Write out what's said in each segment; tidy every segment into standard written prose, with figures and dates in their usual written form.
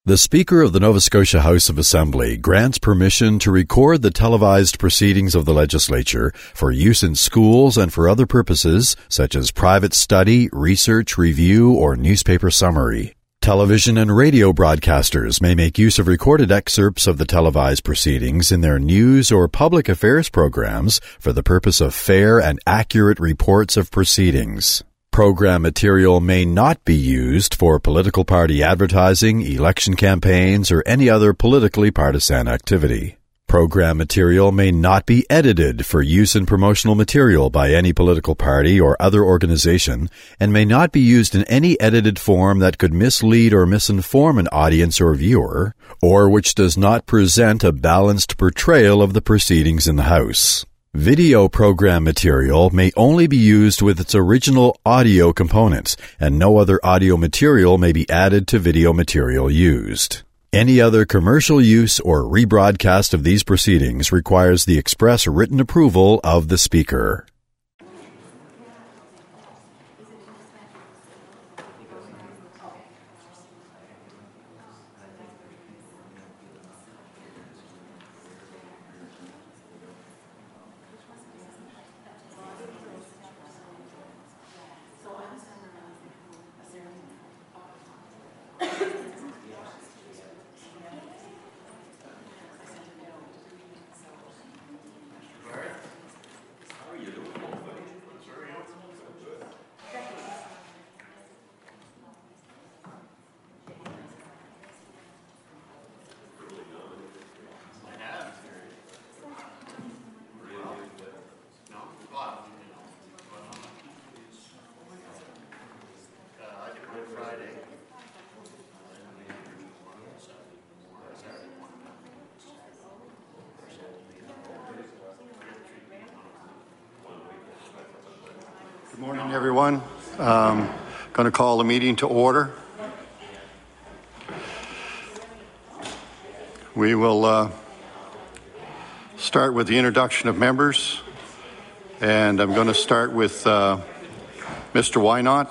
The Speaker of the Nova Scotia House of Assembly grants permission to record the televised proceedings of the legislature for use in schools and for other purposes such as private study, research, review, or newspaper summary. Television and radio broadcasters may make use of recorded excerpts of the televised proceedings in their news or public affairs programs for the purpose of fair and accurate reports of proceedings. Program material may not be used for political party advertising, election campaigns, or any other politically partisan activity. Program material may not be edited for use in promotional material by any political party or other organization, and may not be used in any edited form that could mislead or misinform an audience or viewer, or which does not present a balanced portrayal of the proceedings in the House. Video program material may only be used with its original audio components, and no other audio material may be added to video material used. Any other commercial use or rebroadcast of these proceedings requires the express written approval of the Speaker. Good morning, everyone. Going to call the meeting to order. We will start with the introduction of members, and I'm going to start with Mr. Wynot.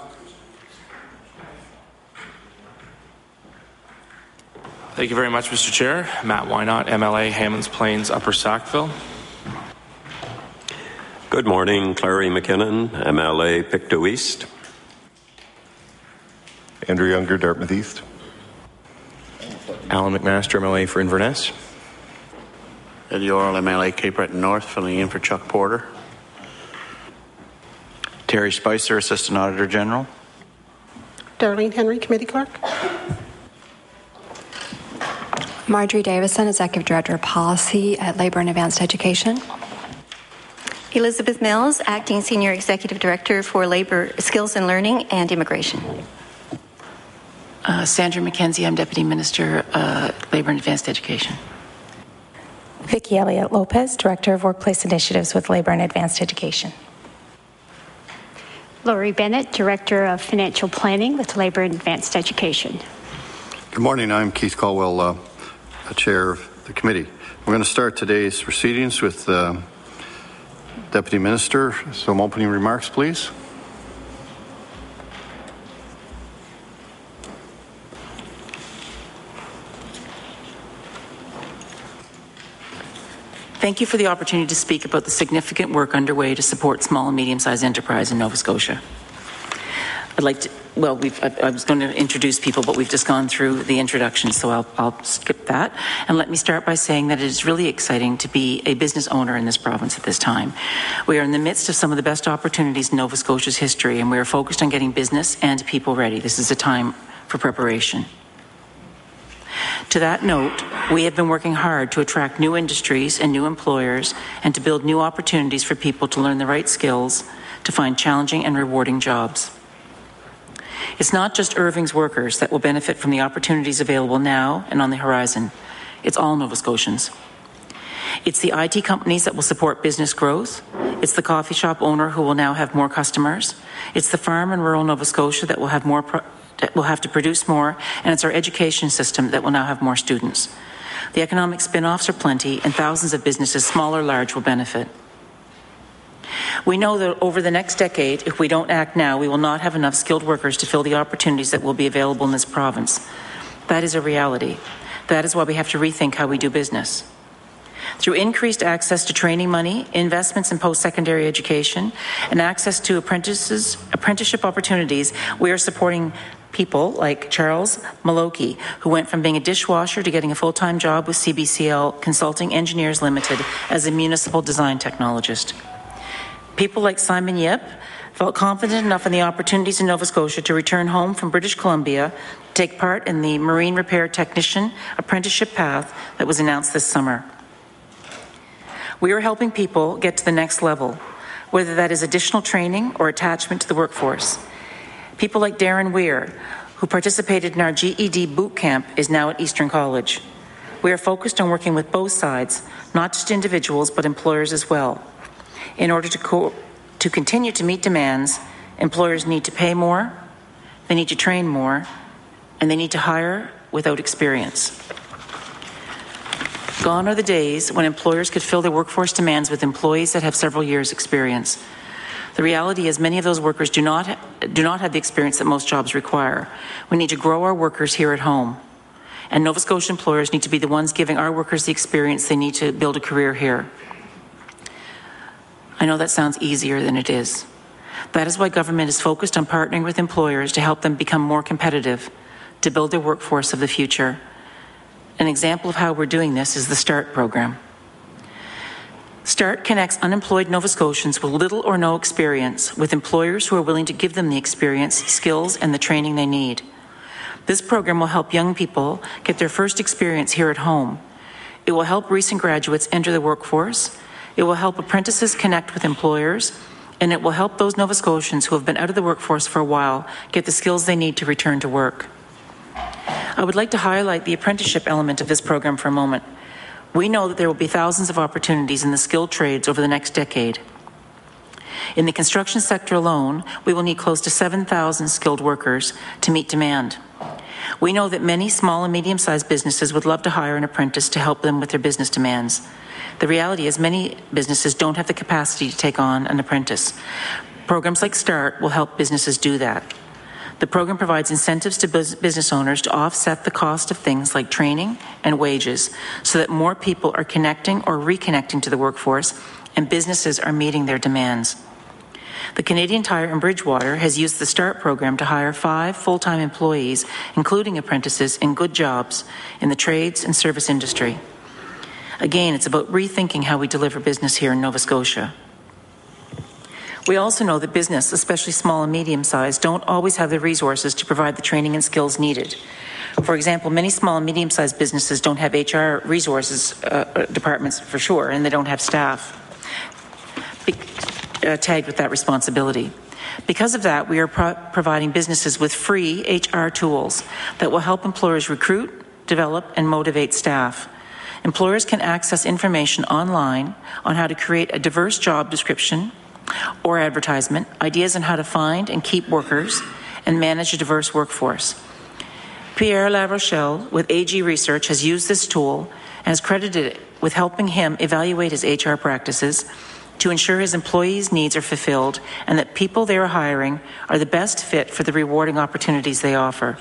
Thank you very much, Mr. Chair. Matt Wynot, MLA, Hammonds Plains, Upper Sackville. Good morning, Clary McKinnon, MLA, Pictou East. Andrew Younger, Dartmouth East. Alan McMaster, MLA for Inverness. Eddie Orrell, MLA, Cape Breton North, filling in for Chuck Porter. Terry Spicer, Assistant Auditor General. Darlene Henry, Committee Clerk. Marjorie Davison, Executive Director of Policy at Labour and Advanced Education. Elizabeth Mills, Acting Senior Executive Director for Labour Skills and Learning and Immigration. Sandra McKenzie, I'm Deputy Minister, Labour and Advanced Education. Vicki Elliott Lopez, Director of Workplace Initiatives with Labour and Advanced Education. Laurie Bennett, Director of Financial Planning with Labour and Advanced Education. Good morning. I'm Keith Caldwell, Chair of the committee. We're going to start today's proceedings with Deputy Minister. Some opening remarks, please. Thank you for the opportunity to speak about the significant work underway to support small and medium-sized enterprise in Nova Scotia. I was going to introduce people, but we've just gone through the introduction, so I'll skip that. And let me start by saying that it is really exciting to be a business owner in this province at this time. We are in the midst of some of the best opportunities in Nova Scotia's history, and we are focused on getting business and people ready. This is a time for preparation. To that note, we have been working hard to attract new industries and new employers and to build new opportunities for people to learn the right skills to find challenging and rewarding jobs. It's not just Irving's workers that will benefit from the opportunities available now and on the horizon. It's all Nova Scotians. It's the IT companies that will support business growth. It's the coffee shop owner who will now have more customers. It's the farm in rural Nova Scotia that will have will have to produce more, and it's our education system that will now have more students. The economic spin-offs are plenty, and thousands of businesses, small or large, will benefit. We know that over the next decade, if we don't act now, we will not have enough skilled workers to fill the opportunities that will be available in this province. That is a reality. That is why we have to rethink how we do business. Through increased access to training money, investments in post-secondary education, and access to apprenticeship opportunities, we are supporting people like Charles Maloki, who went from being a dishwasher to getting a full-time job with CBCL Consulting Engineers Limited as a municipal design technologist. People like Simon Yip felt confident enough in the opportunities in Nova Scotia to return home from British Columbia to take part in the Marine Repair Technician Apprenticeship Path that was announced this summer. We are helping people get to the next level, whether that is additional training or attachment to the workforce. People like Darren Weir, who participated in our GED boot camp, is now at Eastern College. We are focused on working with both sides, not just individuals, but employers as well. In order to continue to meet demands, employers need to pay more, they need to train more, and they need to hire without experience. Gone are the days when employers could fill their workforce demands with employees that have several years' experience. The reality is many of those workers do not have the experience that most jobs require. We need to grow our workers here at home. And Nova Scotia employers need to be the ones giving our workers the experience they need to build a career here. I know that sounds easier than it is. That is why government is focused on partnering with employers to help them become more competitive, to build their workforce of the future. An example of how we're doing this is the START program. START connects unemployed Nova Scotians with little or no experience with employers who are willing to give them the experience, skills, and the training they need. This program will help young people get their first experience here at home. It will help recent graduates enter the workforce. It will help apprentices connect with employers, and it will help those Nova Scotians who have been out of the workforce for a while get the skills they need to return to work. I would like to highlight the apprenticeship element of this program for a moment. We know that there will be thousands of opportunities in the skilled trades over the next decade. In the construction sector alone, we will need close to 7,000 skilled workers to meet demand. We know that many small and medium-sized businesses would love to hire an apprentice to help them with their business demands. The reality is many businesses don't have the capacity to take on an apprentice. Programs like START will help businesses do that. The program provides incentives to business owners to offset the cost of things like training and wages so that more people are connecting or reconnecting to the workforce and businesses are meeting their demands. The Canadian Tire in Bridgewater has used the START program to hire 5 full-time employees, including apprentices, in good jobs in the trades and service industry. Again, it's about rethinking how we deliver business here in Nova Scotia. We also know that business, especially small and medium-sized, don't always have the resources to provide the training and skills needed. For example, many small and medium-sized businesses don't have HR resources departments for sure, and they don't have staff tagged with that responsibility. Because of that, we are providing businesses with free HR tools that will help employers recruit, develop, and motivate staff. Employers can access information online on how to create a diverse job description or advertisement, ideas on how to find and keep workers, and manage a diverse workforce. Pierre Larochelle with AG Research has used this tool and is credited with helping him evaluate his HR practices to ensure his employees' needs are fulfilled and that people they are hiring are the best fit for the rewarding opportunities they offer.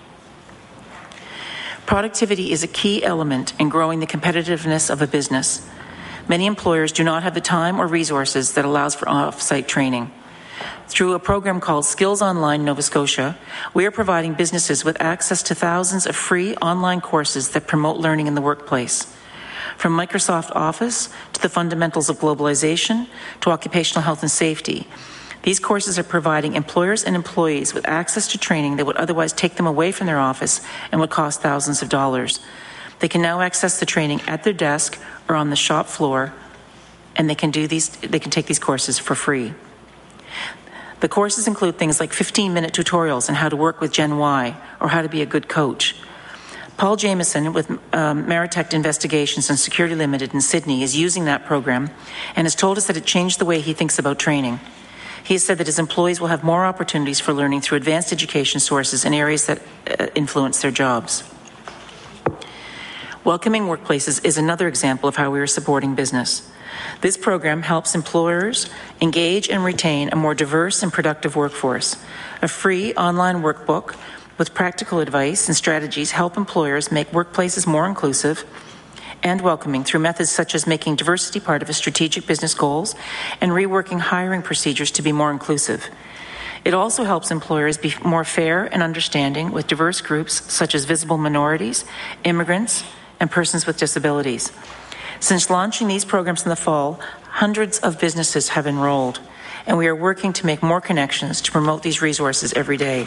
Productivity is a key element in growing the competitiveness of a business. Many employers do not have the time or resources that allows for off-site training. Through a program called Skills Online Nova Scotia, we are providing businesses with access to thousands of free online courses that promote learning in the workplace. From Microsoft Office to the fundamentals of globalization to occupational health and safety, these courses are providing employers and employees with access to training that would otherwise take them away from their office and would cost thousands of dollars. They can now access the training at their desk or on the shop floor, and they can take these courses for free. The courses include things like 15-minute tutorials on how to work with Gen Y or how to be a good coach. Paul Jameson with Maritech Investigations and Security Limited in Sydney is using that program and has told us that it changed the way he thinks about training. He has said that his employees will have more opportunities for learning through advanced education sources in areas that influence their jobs. Welcoming Workplaces is another example of how we are supporting business. This program helps employers engage and retain a more diverse and productive workforce. A free online workbook with practical advice and strategies, help employers make workplaces more inclusive and welcoming through methods such as making diversity part of a strategic business goals and reworking hiring procedures to be more inclusive. It also helps employers be more fair and understanding with diverse groups such as visible minorities, immigrants, and persons with disabilities. Since launching these programs in the fall, hundreds of businesses have enrolled, and we are working to make more connections to promote these resources every day.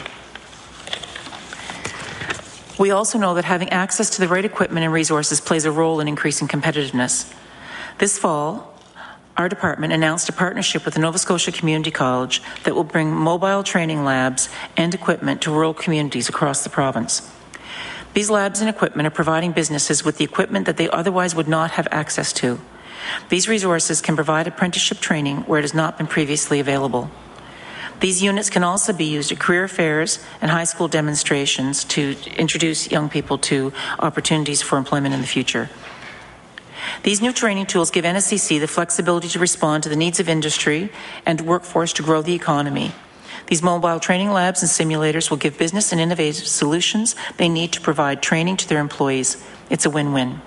We also know that having access to the right equipment and resources plays a role in increasing competitiveness. This fall, our department announced a partnership with the Nova Scotia Community College that will bring mobile training labs and equipment to rural communities across the province. These labs and equipment are providing businesses with the equipment that they otherwise would not have access to. These resources can provide apprenticeship training where it has not been previously available. These units can also be used at career fairs and high school demonstrations to introduce young people to opportunities for employment in the future. These new training tools give NSCC the flexibility to respond to the needs of industry and workforce to grow the economy. These mobile training labs and simulators will give business and innovative solutions they need to provide training to their employees. It's a win-win.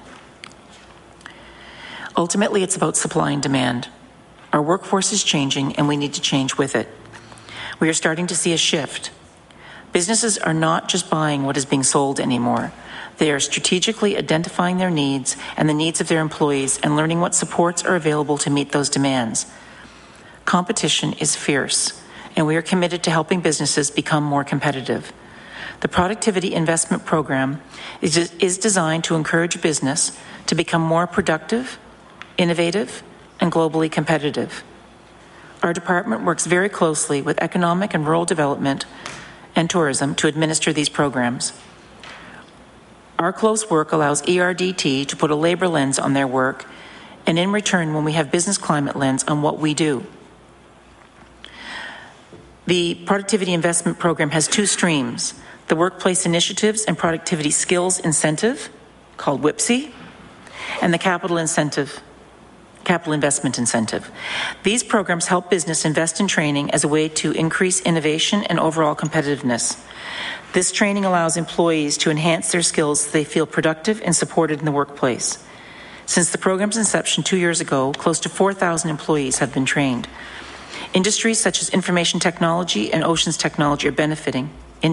Ultimately, it's about supply and demand. Our workforce is changing, and we need to change with it. We are starting to see a shift. Businesses are not just buying what is being sold anymore. They are strategically identifying their needs and the needs of their employees and learning what supports are available to meet those demands. Competition is fierce, and we are committed to helping businesses become more competitive. The Productivity Investment Program is designed to encourage business to become more productive, innovative, and globally competitive. Our department works very closely with economic and rural development and tourism to administer these programs. Our close work allows ERDT to put a labour lens on their work, and in return, when we have business climate lens on what we do. The Productivity Investment Program has two streams, the Workplace Initiatives and Productivity Skills Incentive, called WIPSI, and the Capital Investment Incentive. These programs help business invest in training as a way to increase innovation and overall competitiveness. This training allows employees to enhance their skills so they feel productive and supported in the workplace. Since the program's inception 2 years ago, close to 4,000 employees have been trained. Industries such as information technology and oceans technology are benefiting, and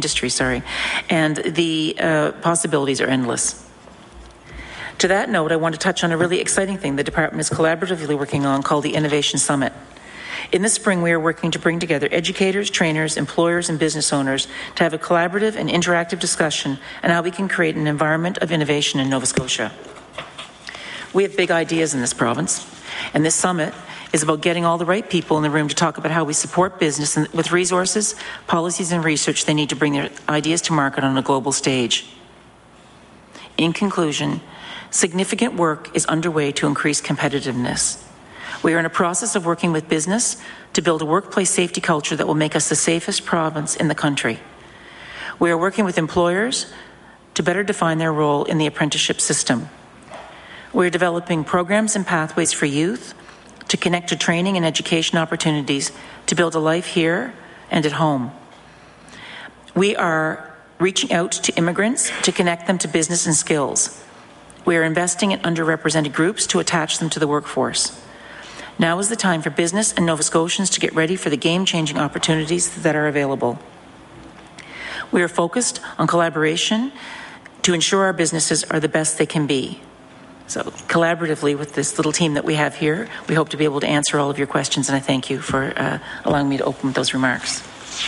the possibilities are endless. To that note, I want to touch on a really exciting thing the department is collaboratively working on called the Innovation Summit. In the spring, we are working to bring together educators, trainers, employers, and business owners to have a collaborative and interactive discussion on how we can create an environment of innovation in Nova Scotia. We have big ideas in this province, and this summit is about getting all the right people in the room to talk about how we support business with resources, policies, and research they need to bring their ideas to market on a global stage. In conclusion, significant work is underway to increase competitiveness. We are in a process of working with business to build a workplace safety culture that will make us the safest province in the country. We are working with employers to better define their role in the apprenticeship system. We are developing programs and pathways for youth to connect to training and education opportunities to build a life here and at home. We are reaching out to immigrants to connect them to business and skills. We are investing in underrepresented groups to attach them to the workforce. Now is the time for business and Nova Scotians to get ready for the game-changing opportunities that are available. We are focused on collaboration to ensure our businesses are the best they can be. So collaboratively with this little team that we have here, we hope to be able to answer all of your questions, and I thank you for allowing me to open with those remarks.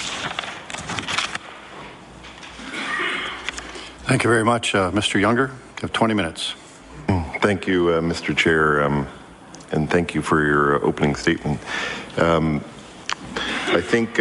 Thank you very much, Mr. Younger. You have 20 minutes. Thank you, Mr. Chair, and thank you for your opening statement. I think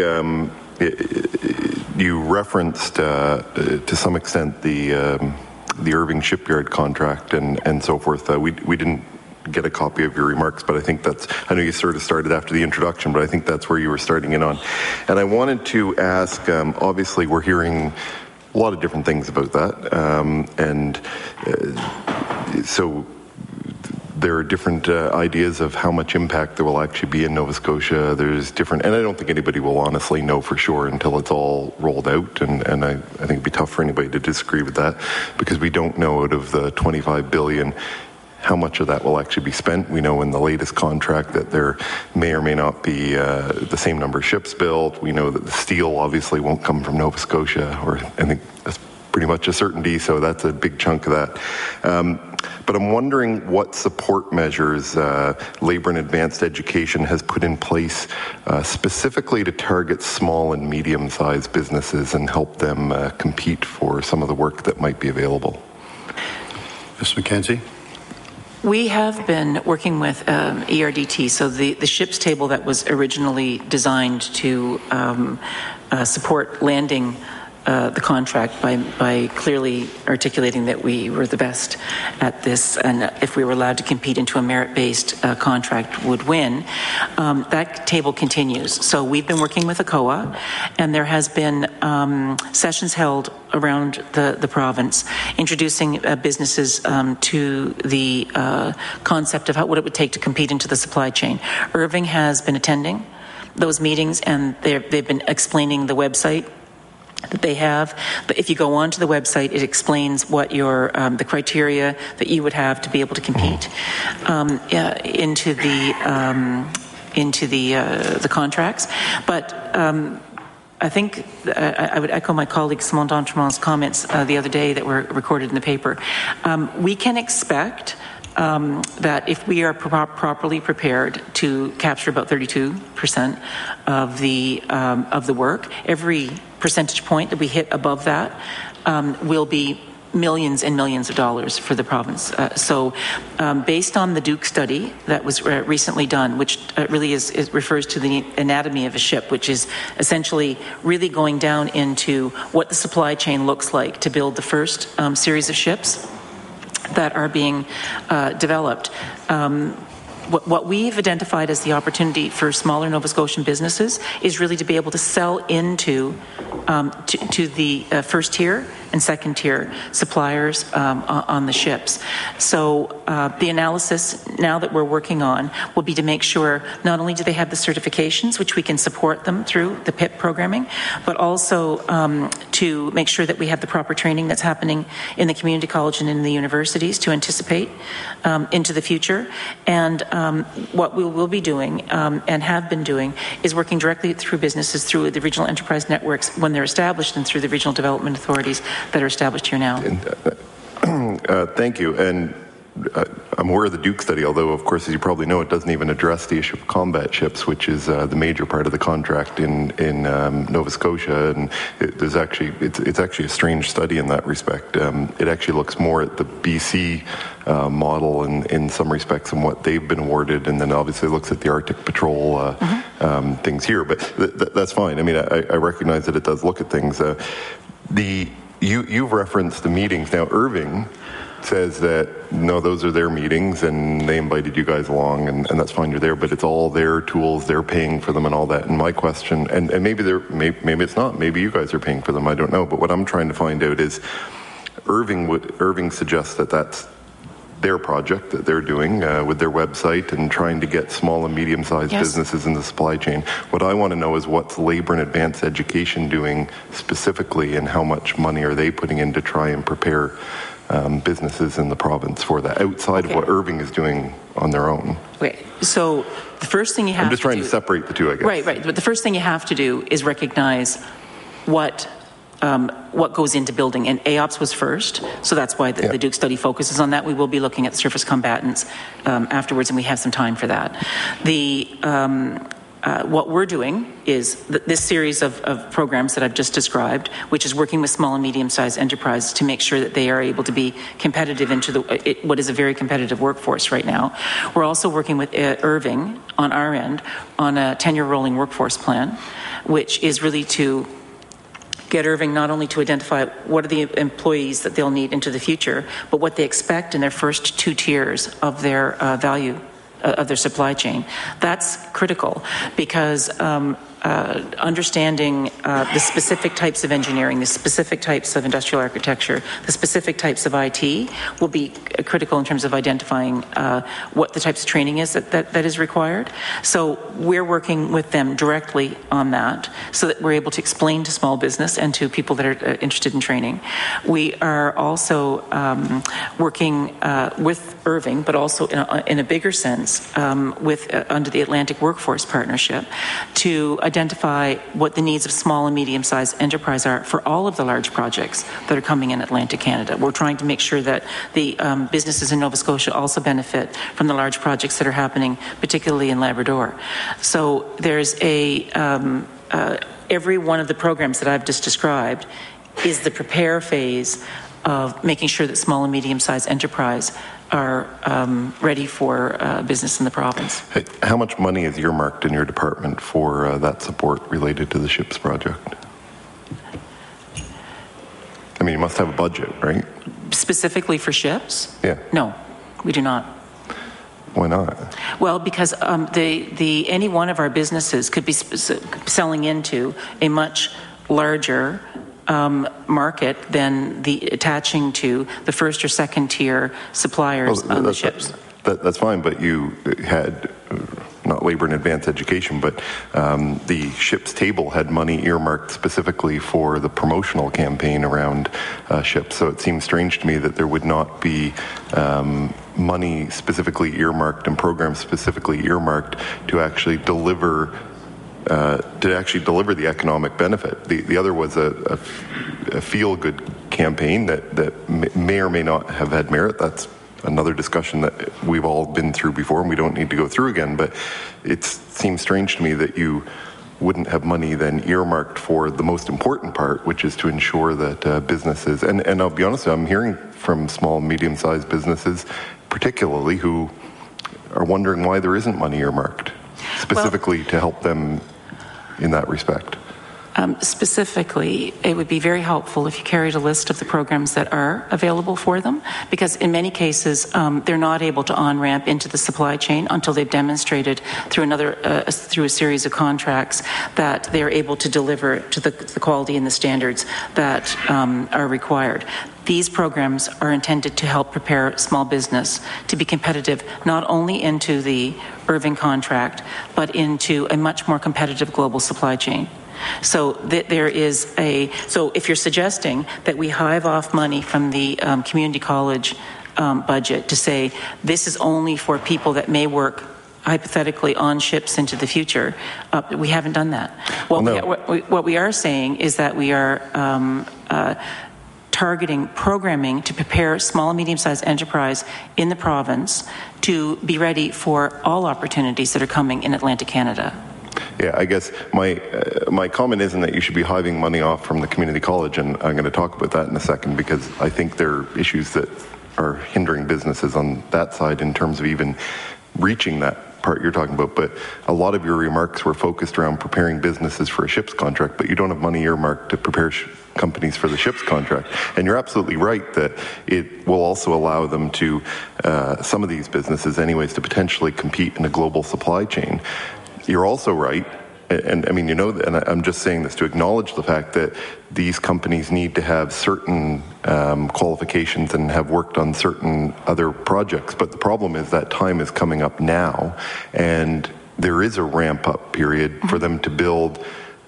you referenced to some extent the Irving Shipyard contract and so forth. We didn't get a copy of your remarks, but I think I know you sort of started after the introduction, but I think that's where you were starting in on. And I wanted to ask, obviously we're hearing a lot of different things about that, so there are different ideas of how much impact there will actually be in Nova Scotia. There's different, and I don't think anybody will honestly know for sure until it's all rolled out, and I think it'd be tough for anybody to disagree with that, because we don't know out of the $25 billion how much of that will actually be spent. We know in the latest contract that there may or may not be the same number of ships built. We know that the steel obviously won't come from Nova Scotia, or I think that's pretty much a certainty, so that's a big chunk of that. But I'm wondering what support measures Labour and Advanced Education has put in place specifically to target small and medium-sized businesses and help them compete for some of the work that might be available. Ms. McKenzie? We have been working with ERDT, so the SHIPS table that was originally designed to support landing the contract by clearly articulating that we were the best at this, and if we were allowed to compete into a merit-based contract would win. That table continues. So we've been working with ACOA, and there has been sessions held around the province introducing businesses to the concept of what it would take to compete into the supply chain. Irving has been attending those meetings, and they've been explaining the website that they have. But if you go onto the website, it explains what your the criteria that you would have to be able to compete into the contracts. But I think I would echo my colleague Simone d'Entremont's comments the other day that were recorded in the paper. We can expect that if we are properly prepared to capture about 32% of the work, every percentage point that we hit above that will be millions and millions of dollars for the province. So based on the Duke study that was recently done, which really refers to the anatomy of a ship, which is essentially really going down into what the supply chain looks like to build the first series of ships that are being developed. What we've identified as the opportunity for smaller Nova Scotian businesses is really to be able to sell into to the first tier and second tier suppliers on the ships. So the analysis now that we're working on will be to make sure not only do they have the certifications, which we can support them through the PIP programming, but also to make sure that we have the proper training that's happening in the community college and in the universities to anticipate into the future. And what we will be doing and have been doing is working directly through businesses through the regional enterprise networks when they're established and through the regional development authorities that are established here now. Thank you. And I'm aware of the Duke study, although, of course, as you probably know, it doesn't even address the issue of combat ships, which is the major part of the contract in Nova Scotia. And it's actually a strange study in that respect. It actually looks more at the BC model in some respects and what they've been awarded, and then obviously looks at the Arctic Patrol things here. But that's fine. I mean, I recognize that it does look at things. You've referenced the meetings. Now, Irving says that, no, those are their meetings and they invited you guys along, and that's fine, you're there, but it's all their tools, they're paying for them and all that. And my question, and maybe it's not, maybe you guys are paying for them, I don't know, but what I'm trying to find out is Irving suggests that that's their project that they're doing with their website and trying to get small and medium-sized businesses in the supply chain. What I want to know is what's Labour and Advanced Education doing specifically, and how much money are they putting in to try and prepare businesses in the province for that, outside of what Irving is doing on their own. Okay, so the first thing you have to do... I'm just trying to separate the two, I guess. Right. But the first thing you have to do is recognize what goes into building, and AOPS was first, so that's why the Duke study focuses on that. We will be looking at surface combatants afterwards, and we have some time for that. What we're doing is this series of programs that I've just described, which is working with small and medium-sized enterprises to make sure that they are able to be competitive into what is a very competitive workforce right now. We're also working with Irving on our end on a 10-year rolling workforce plan, which is really to get Irving not only to identify what are the employees that they'll need into the future, but what they expect in their first two tiers of their value of their supply chain. That's critical because understanding the specific types of engineering, the specific types of industrial architecture, the specific types of IT will be critical in terms of identifying what the types of training is that is required. So we're working with them directly on that so that we're able to explain to small business and to people that are interested in training. We are also working with Irving, but also in a bigger sense with under the Atlantic Workforce Partnership to identify what the needs of small and medium-sized enterprise are for all of the large projects that are coming in Atlantic Canada. We're trying to make sure that the businesses in Nova Scotia also benefit from the large projects that are happening, particularly in Labrador. So there's every one of the programs that I've just described is the prepare phase of making sure that small and medium-sized enterprise are ready for business in the province. Hey, how much money is earmarked in your department for that support related to the SHIPS project? I mean, you must have a budget, right? Specifically for SHIPS? Yeah. No, we do not. Why not? Well, because any one of our businesses could be selling into a much larger market than the attaching to the first or second tier suppliers on the ships. That's fine, but you had not labor and advanced education, but the SHIPS table had money earmarked specifically for the promotional campaign around SHIPS. So it seems strange to me that there would not be money specifically earmarked and programs specifically earmarked to actually deliver the economic benefit. The other was a feel-good campaign that may or may not have had merit. That's another discussion that we've all been through before and we don't need to go through again, but it seems strange to me that you wouldn't have money then earmarked for the most important part, which is to ensure that businesses, and I'll be honest, I'm hearing from small and medium-sized businesses particularly who are wondering why there isn't money earmarked specifically to help them in that respect. Specifically, it would be very helpful if you carried a list of the programs that are available for them, because in many cases they're not able to on-ramp into the supply chain until they've demonstrated through a series of contracts that they're able to deliver to the quality and the standards that are required. These programs are intended to help prepare small business to be competitive not only into the Irving contract, but into a much more competitive global supply chain. So so if you're suggesting that we hive off money from the community college budget to say this is only for people that may work hypothetically on ships into the future, we haven't done that. What we are saying is that we are targeting programming to prepare small and medium-sized enterprise in the province to be ready for all opportunities that are coming in Atlantic Canada. Yeah, I guess my comment isn't that you should be hiving money off from the community college, and I'm going to talk about that in a second, because I think there are issues that are hindering businesses on that side in terms of even reaching that part you're talking about. But a lot of your remarks were focused around preparing businesses for a SHIPS contract, but you don't have money earmarked to prepare companies for the SHIPS contract. And you're absolutely right that it will also allow them to, some of these businesses anyways, to potentially compete in a global supply chain. You're also right, and I mean, and I'm just saying this to acknowledge the fact that these companies need to have certain qualifications and have worked on certain other projects. But the problem is that time is coming up now, and there is a ramp-up period for them to build,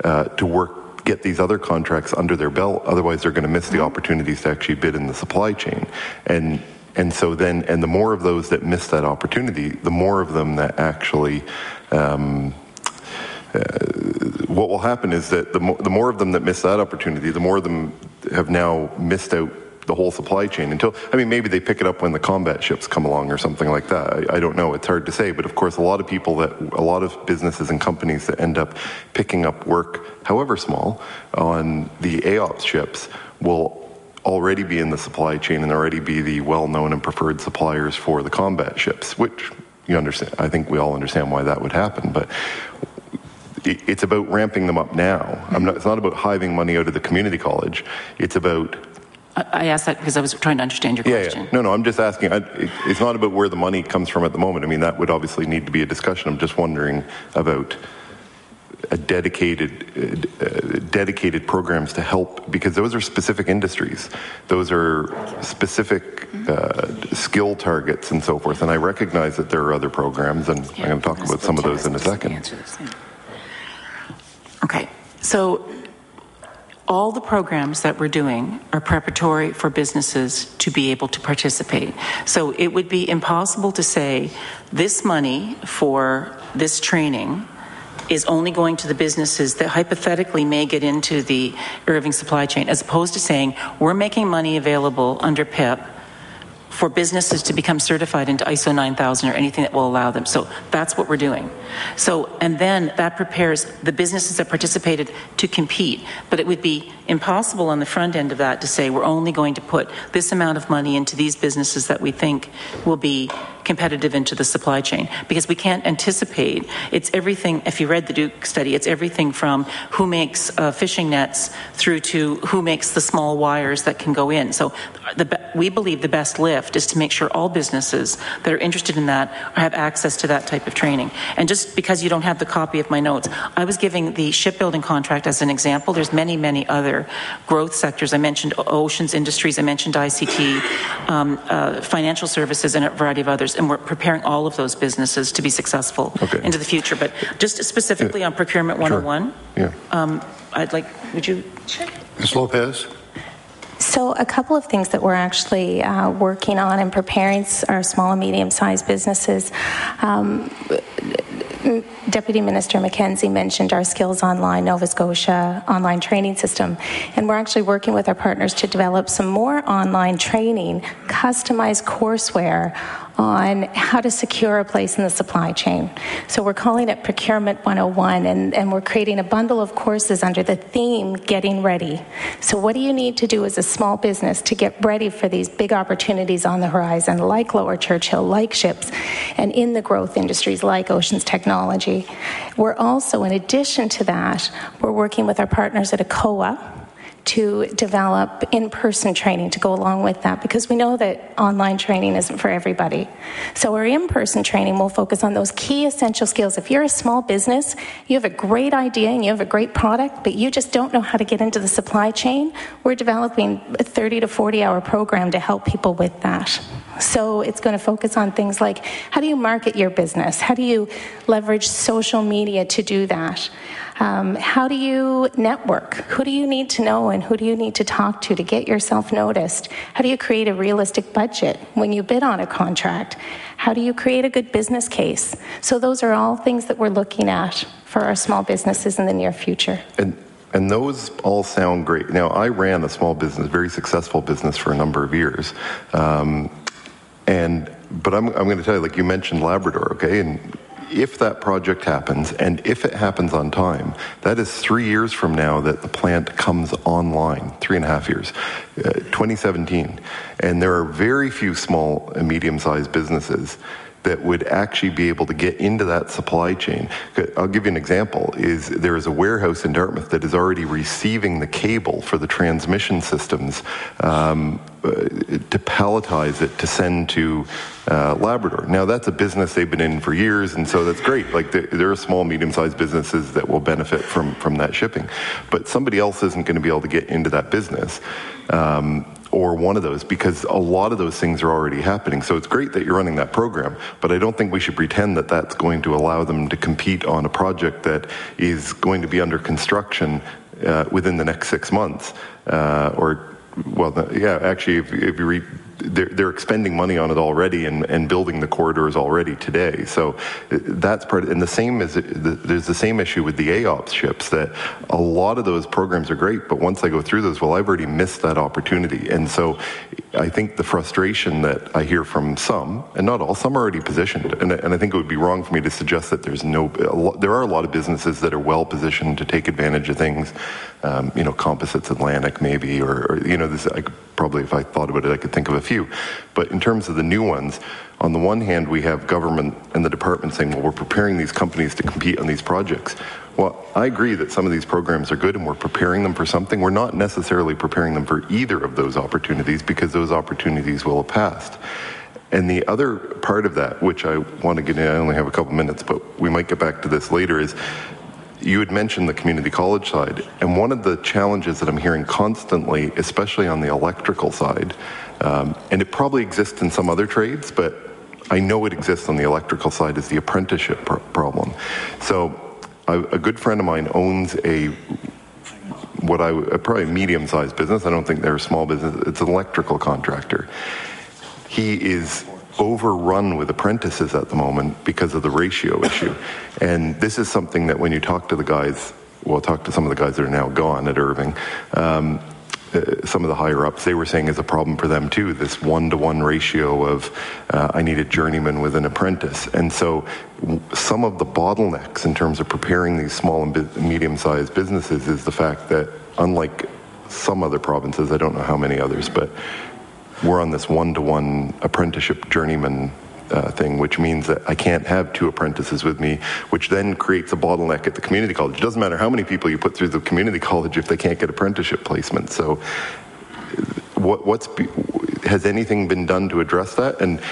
get these other contracts under their belt. Otherwise, they're going to miss the opportunities to actually bid in the supply chain. And so then, and the more of those that miss that opportunity, the more of them that actually, what will happen is that the more of them that miss that opportunity, the more of them have now missed out the whole supply chain until, I mean, maybe they pick it up when the combat ships come along or something like that. I don't know. It's hard to say. But of course, a lot of businesses and companies that end up picking up work, however small, on the AOPS ships will already be in the supply chain and already be the well-known and preferred suppliers for the combat ships, which you understand. I think we all understand why that would happen, but it's about ramping them up now. It's not about hiving money out of the community college. It's about... I asked that because I was trying to understand your question. Yeah. No, I'm just asking. It's not about where the money comes from at the moment. I mean, that would obviously need to be a discussion. I'm just wondering about a dedicated programs to help, because those are specific industries. Those are specific skill targets and so forth. And I recognize that there are other programs, and I'm going to talk about some of those in a second. Okay, so all the programs that we're doing are preparatory for businesses to be able to participate. So it would be impossible to say this money for this training is only going to the businesses that hypothetically may get into the Irving supply chain, as opposed to saying we're making money available under PIP for businesses to become certified into ISO 9000 or anything that will allow them. So that's what we're doing. So, and then that prepares the businesses that participated to compete. But it would be impossible on the front end of that to say we're only going to put this amount of money into these businesses that we think will be competitive into the supply chain, because we can't anticipate. It's everything. If you read the Duke study, it's everything from who makes fishing nets through to who makes the small wires that can go in. So we believe the best lift is to make sure all businesses that are interested in that have access to that type of training. And just because you don't have the copy of my notes, I was giving the shipbuilding contract as an example. There's many, many other growth sectors. I mentioned oceans industries, I mentioned ICT, financial services, and a variety of others. And we're preparing all of those businesses to be successful into the future. But just specifically on Procurement 101, I'd like, would you? Sure. Ms. Lopez. So a couple of things that we're actually working on and preparing our small and medium-sized businesses. Deputy Minister McKenzie mentioned our Skills Online Nova Scotia online training system, and we're actually working with our partners to develop some more online training, customized courseware on how to secure a place in the supply chain. So we're calling it Procurement 101, and we're creating a bundle of courses under the theme Getting Ready. So what do you need to do as a small business to get ready for these big opportunities on the horizon, like Lower Churchill, like ships, and in the growth industries like oceans technology. We're also, in addition to that, we're working with our partners at ACOA to develop in-person training to go along with that, because we know that online training isn't for everybody. So our in-person training will focus on those key essential skills. If you're a small business, you have a great idea and you have a great product, but you just don't know how to get into the supply chain, we're developing a 30 to 40-hour program to help people with that. So it's going to focus on things like, how do you market your business? How do you leverage social media to do that? How do you network? Who do you need to know and who do you need to talk to get yourself noticed? How do you create a realistic budget when you bid on a contract? How do you create a good business case? So those are all things that we're looking at for our small businesses in the near future. And those all sound great. Now, I ran a small business, very successful business for a number of years. But I'm going to tell you, like you mentioned Labrador, okay? And if that project happens, and if it happens on time, that is 3 years from now that the plant comes online, 3.5 years, 2017. And there are very few small and medium-sized businesses that would actually be able to get into that supply chain. I'll give you an example. There is a warehouse in Dartmouth that is already receiving the cable for the transmission systems to palletize it to send to Labrador. Now, that's a business they've been in for years, and so that's great. Like, there are small, medium-sized businesses that will benefit from that shipping. But somebody else isn't going to be able to get into that business. Or one of those, because a lot of those things are already happening. So it's great that you're running that program, but I don't think we should pretend that that's going to allow them to compete on a project that is going to be under construction within the next 6 months. Actually, if you read, they're expending money on it already and building the corridors already today. So that's part. And there's the same issue with the AOPS ships, that a lot of those programs are great, but once I go through those, well, I've already missed that opportunity. And so I think the frustration that I hear from some, and not all, some are already positioned, and I think it would be wrong for me to suggest that there are a lot of businesses that are well positioned to take advantage of things, Composites Atlantic maybe, or this, I could probably, if I thought about it, I could think of a few. But in terms of the new ones, on the one hand, we have government and the department saying, well, we're preparing these companies to compete on these projects. Well, I agree that some of these programs are good and we're preparing them for something. We're not necessarily preparing them for either of those opportunities, because those opportunities will have passed. And the other part of that, which I want to get in, I only have a couple minutes, but we might get back to this later, is you had mentioned the community college side, and one of the challenges that I'm hearing constantly, especially on the electrical side, and it probably exists in some other trades, but I know it exists on the electrical side, is the apprenticeship problem. So a good friend of mine owns probably a medium-sized business. I don't think they're a small business. It's an electrical contractor. He is overrun with apprentices at the moment because of the ratio issue. And this is something that when you talk to the guys, well, talk to some of the guys that are now gone at Irving, some of the higher ups, they were saying is a problem for them too, this 1-to-1 ratio of I need a journeyman with an apprentice. And so some of the bottlenecks in terms of preparing these small and medium-sized businesses is the fact that unlike some other provinces, I don't know how many others, but we're on this 1-to-1 apprenticeship journeyman thing, which means that I can't have 2 apprentices with me, which then creates a bottleneck at the community college. It doesn't matter how many people you put through the community college if they can't get apprenticeship placement. So has anything been done to address that? And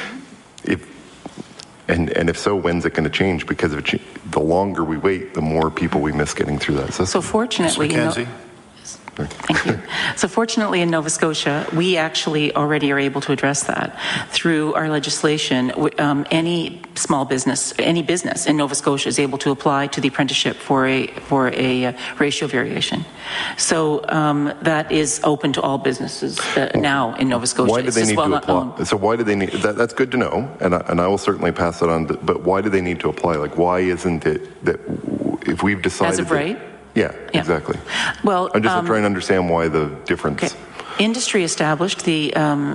if so, when's it going to change? Because the longer we wait, the more people we miss getting through that system. So fortunately, Thank you. So fortunately in Nova Scotia, we actually already are able to address that through our legislation. Any small business, any business in Nova Scotia is able to apply to the apprenticeship for a ratio variation. So that is open to all businesses now in Nova Scotia. Why do they need to apply? So why do they need, that's good to know, and I will certainly pass that on, but why do they need to apply? Like, why isn't it that if we've decided as of right? Yeah, exactly. Well, I'm just trying to understand why the difference. Okay. Industry established the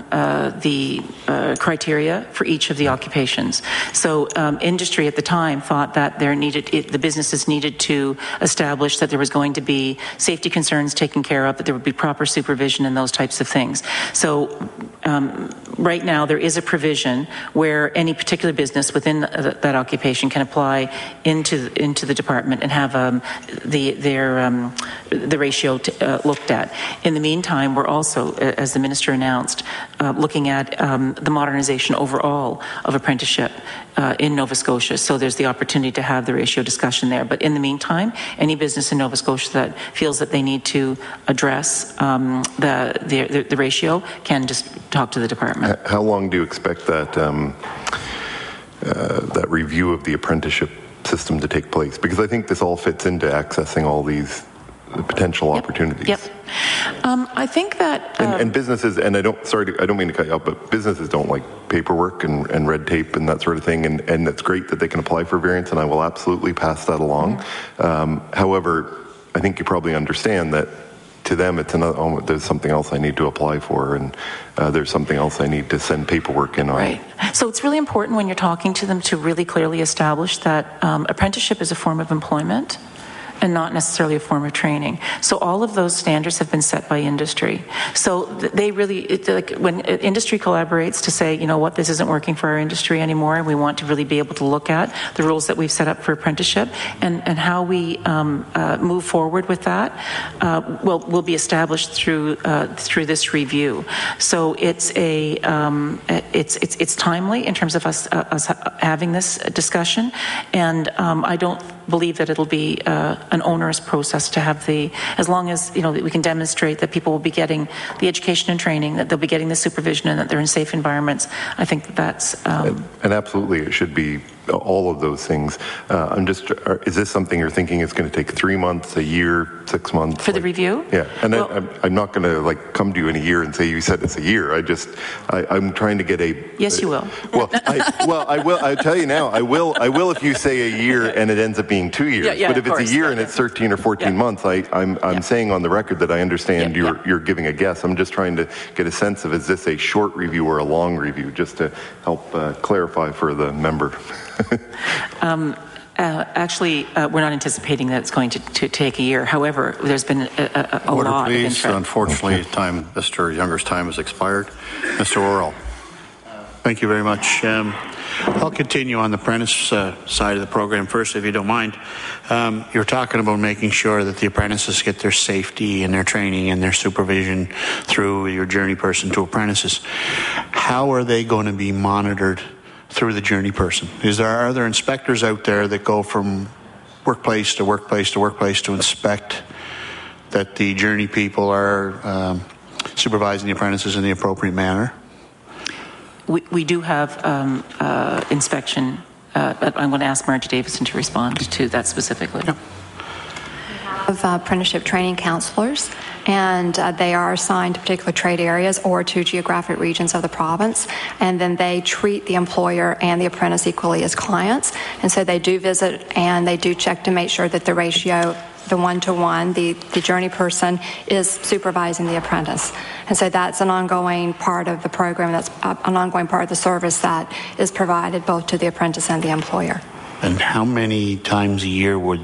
criteria for each of the occupations. So industry at the time thought that the businesses needed to establish that there was going to be safety concerns taken care of, that there would be proper supervision and those types of things. So right now there is a provision where any particular business within that occupation can apply into the department and have the ratio looked at. In the meantime, we're also, as the minister announced, looking at the modernization overall of apprenticeship in Nova Scotia. So there's the opportunity to have the ratio discussion there. But in the meantime, any business in Nova Scotia that feels that they need to address the ratio can just talk to the department. How long do you expect that that review of the apprenticeship system to take place? Because I think this all fits into accessing all these potential opportunities. Yep. I think that and businesses, and I don't mean to cut you off, but businesses don't like paperwork and red tape and that sort of thing, and it's great that they can apply for variance, and I will absolutely pass that along. However, I think you probably understand that to them it's another, there's something else I need to apply for, and there's something else I need to send paperwork in on. Right. So it's really important when you're talking to them to really clearly establish that apprenticeship is a form of employment and not necessarily a form of training. So all of those standards have been set by industry. So they really, like when industry collaborates to say, you know what, this isn't working for our industry anymore, and we want to really be able to look at the rules that we've set up for apprenticeship and how we move forward with that, will be established through this review. So it's timely in terms of us having this discussion, and I don't believe that it'll be an onerous process to have as long as we can demonstrate that people will be getting the education and training, that they'll be getting the supervision, and that they're in safe environments. I think that's and absolutely it should be all of those things. Is this something you're thinking is going to take 3 months, a year, 6 months? For the review? Yeah, and I'm not going to come to you in a year and say you said it's a year. I'm trying to get a. Yes, you will. I will. I tell you now. I will if you say a year and it ends up being 2 years. Yeah, but if it's a year and it's 13 or 14 months, I'm saying on the record that I understand you're giving a guess. I'm just trying to get a sense of, is this a short review or a long review, just to help clarify for the member. Actually, we're not anticipating that it's going to take a year. However, there's been a lot of interest. Unfortunately, Mr. Younger's time has expired. Mr. Worrell. Thank you very much. I'll continue on the apprentice side of the program first, if you don't mind. You're talking about making sure that the apprentices get their safety and their training and their supervision through your journey person to apprentices. How are they going to be monitored through the journey person? Are there inspectors out there that go from workplace to workplace to workplace to inspect that the Journey people are supervising the apprentices in the appropriate manner? We do have inspection. I'm going to ask Margie Davison to respond to that specifically. Yep. Of apprenticeship training counselors, and they are assigned to particular trade areas or to geographic regions of the province, and then they treat the employer and the apprentice equally as clients, and so they do visit and they do check to make sure that the ratio, the one-to-one, the Journey person is supervising the apprentice. And so that's an ongoing part of the program, that's an ongoing part of the service that is provided both to the apprentice and the employer. And how many times a year would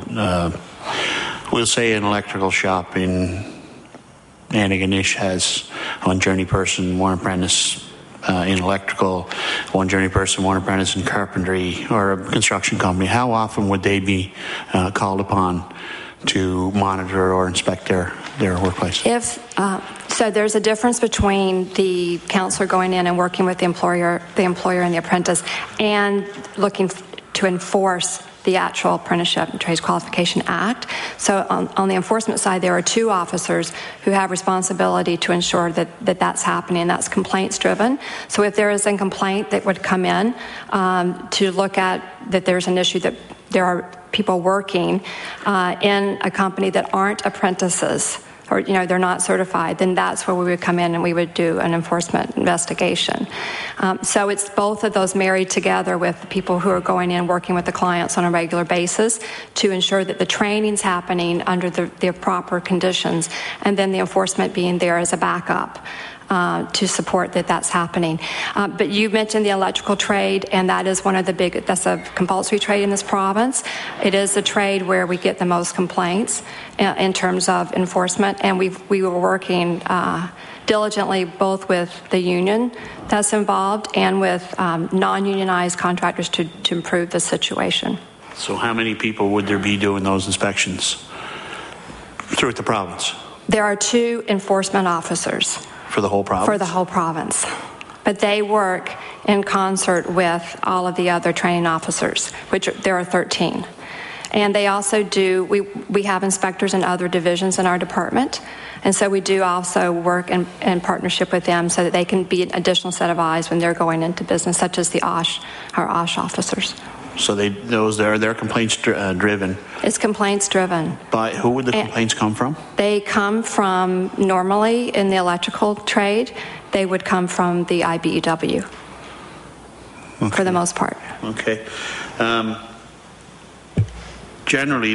we'll say an electrical shop in Antigonish has one Journey person, one apprentice in electrical, one Journey person, one apprentice in carpentry, or a construction company. How often would they be called upon to monitor or inspect their workplace? So there's a difference between the counselor going in and working with the employer and the apprentice, and looking to enforce the actual Apprenticeship and Trades Qualification Act. So on the enforcement side, there are two officers who have responsibility to ensure that that's happening. That's complaints driven. So if there is a complaint that would come in to look at that there's an issue that there are people working in a company that aren't apprentices, or they're not certified, then that's where we would come in and we would do an enforcement investigation. So it's both of those married together with the people who are going in working with the clients on a regular basis to ensure that the training's happening under the proper conditions, and then the enforcement being there as a backup to support that's happening. But you mentioned the electrical trade, and that is one of the that's a compulsory trade in this province. It is a trade where we get the most complaints in terms of enforcement, and we were working diligently both with the union that's involved and with non-unionized contractors to improve the situation. So how many people would there be doing those inspections throughout the province? There are 2 enforcement officers. For the whole province? For the whole province. But they work in concert with all of the other training officers, which there are 13. And they also do, we have inspectors in other divisions in our department, and so we do also work in partnership with them so that they can be an additional set of eyes when they're going into business, such as our OSH officers. So they're complaints driven. It's complaints driven. By who would the complaints come from? They come from, normally in the electrical trade, they would come from the IBEW, for the most part. Okay. Generally,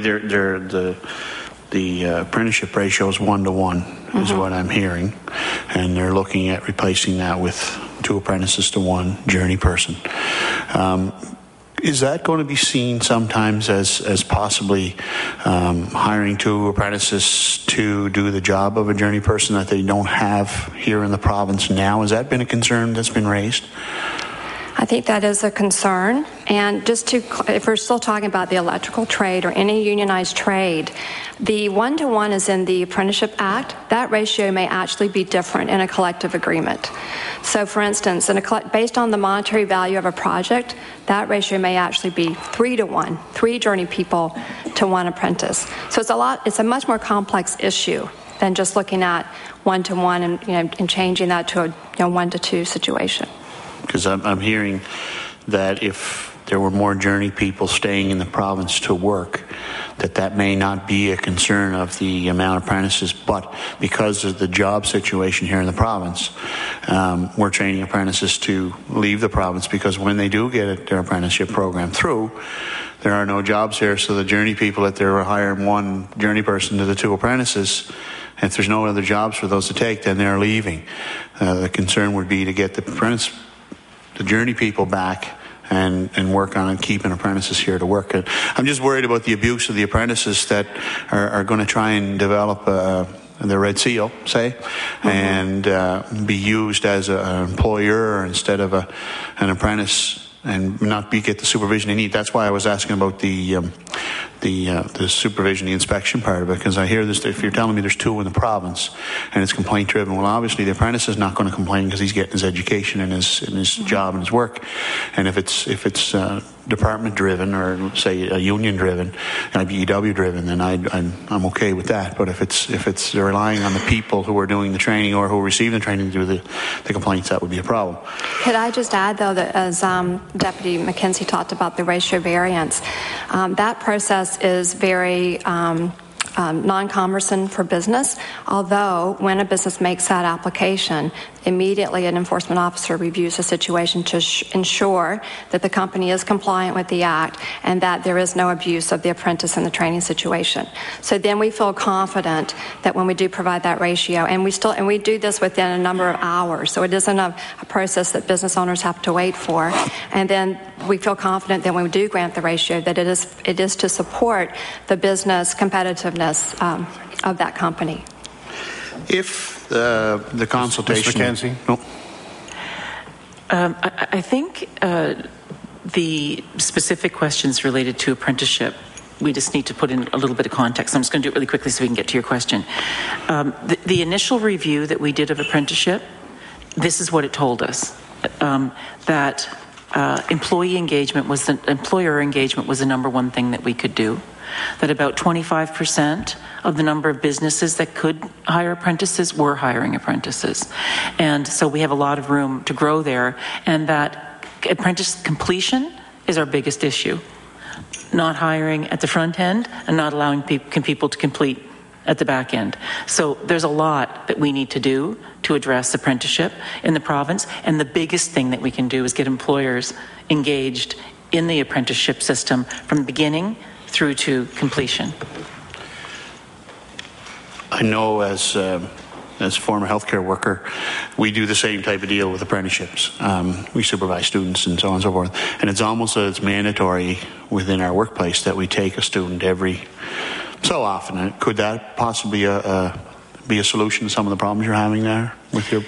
the apprenticeship ratio is 1-to-1, is what I'm hearing, and they're looking at replacing that with 2 apprentices to 1 Journey person. Is that going to be seen sometimes as possibly hiring 2 apprentices to do the job of a Journey person that they don't have here in the province now? Has that been a concern that's been raised? I think that is a concern. And if we're still talking about the electrical trade or any unionized trade, the 1-to-1 is in the Apprenticeship Act. That ratio may actually be different in a collective agreement. So for instance, based on the monetary value of a project, that ratio may actually be 3-to-1, 3 Journey people to 1 apprentice. So it's a much more complex issue than just looking at 1-to-1 and changing that to a 1-to-2 situation. Because I'm hearing that if there were more Journey people staying in the province to work, that may not be a concern of the amount of apprentices, but because of the job situation here in the province, we're training apprentices to leave the province, because when they do get their apprenticeship program through, there are no jobs here. So the Journey people, that they're hiring 1 Journey person to the 2 apprentices, and if there's no other jobs for those to take, then they're leaving. The concern would be to get the Journey people back and work on keeping apprentices here to work. I'm just worried about the abuse of the apprentices that are going to try and develop the Red Seal, say, and be used as an employer instead of an apprentice, and not get the supervision they need. That's why I was asking about the supervision, the inspection part of it, because I hear this. If you're telling me there's 2 in the province and it's complaint driven, well, obviously the apprentice is not going to complain because he's getting his education and his job and his work. And if it's department-driven or say a union-driven, IBEW-driven, then I'm okay with that. But if it's relying on the people who are doing the training or who receive the training to do the complaints, that would be a problem. Could I just add, though, that as Deputy McKenzie talked about the ratio variance, that process is very non-cumbersome for business, although when a business makes that application, immediately an enforcement officer reviews the situation to ensure that the company is compliant with the Act and that there is no abuse of the apprentice in the training situation. So then we feel confident that when we do provide that ratio, and we do this within a number of hours, so it isn't a process that business owners have to wait for, and then we feel confident that when we do grant the ratio that it is to support the business competitiveness of that company. If the consultation... Mr. McKenzie? No. I think the specific questions related to apprenticeship, we just need to put in a little bit of context. I'm just going to do it really quickly so we can get to your question. The initial review that we did of apprenticeship, this is what it told us, that employer engagement was the number one thing that we could do, that about 25% of the number of businesses that could hire apprentices were hiring apprentices. And so we have a lot of room to grow there, and that apprentice completion is our biggest issue. Not hiring at the front end and not allowing people to complete at the back end. So there's a lot that we need to do to address apprenticeship in the province, and the biggest thing that we can do is get employers engaged in the apprenticeship system from the beginning through to completion. I know as a former healthcare worker, we do the same type of deal with apprenticeships. We supervise students and so on and so forth, and it's almost it's mandatory within our workplace that we take a student every so often. Could that possibly be a solution to some of the problems you're having there with your...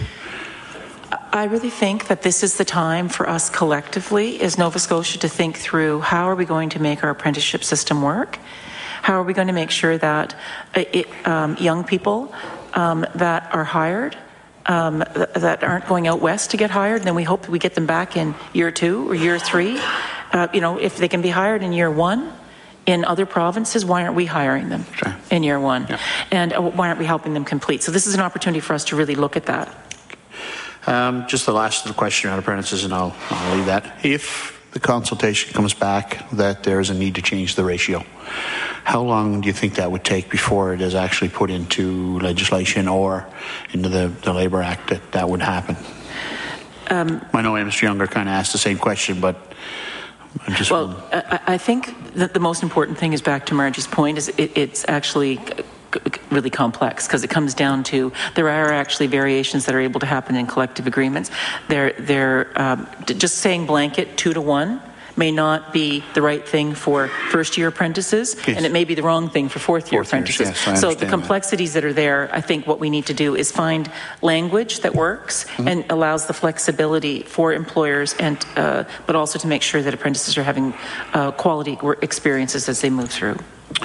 I really think that this is the time for us collectively as Nova Scotia to think through how are we going to make our apprenticeship system work? How are we going to make sure that young people that are hired, that aren't going out west to get hired, and then we hope that we get them back in year 2 or year 3. If they can be hired in year 1 in other provinces, why aren't we hiring them in year 1? Yeah. And why aren't we helping them complete? So this is an opportunity for us to really look at that. Just the last of the question on apprentices, and I'll leave that. If the consultation comes back that there is a need to change the ratio, how long do you think that would take before it is actually put into legislation or into the Labour Act that would happen? I know Mr. Younger kind of asked the same question, but I'm just... Well, I think that the most important thing is, back to Margie's point, is it's actually really complex, because it comes down to there are actually variations that are able to happen in collective agreements. They're just saying blanket 2 to 1 may not be the right thing for first-year apprentices, yes, and it may be the wrong thing for fourth-year apprentices. Yes, so the complexities that are there, I think what we need to do is find language that works and allows the flexibility for employers, and but also to make sure that apprentices are having quality work experiences as they move through.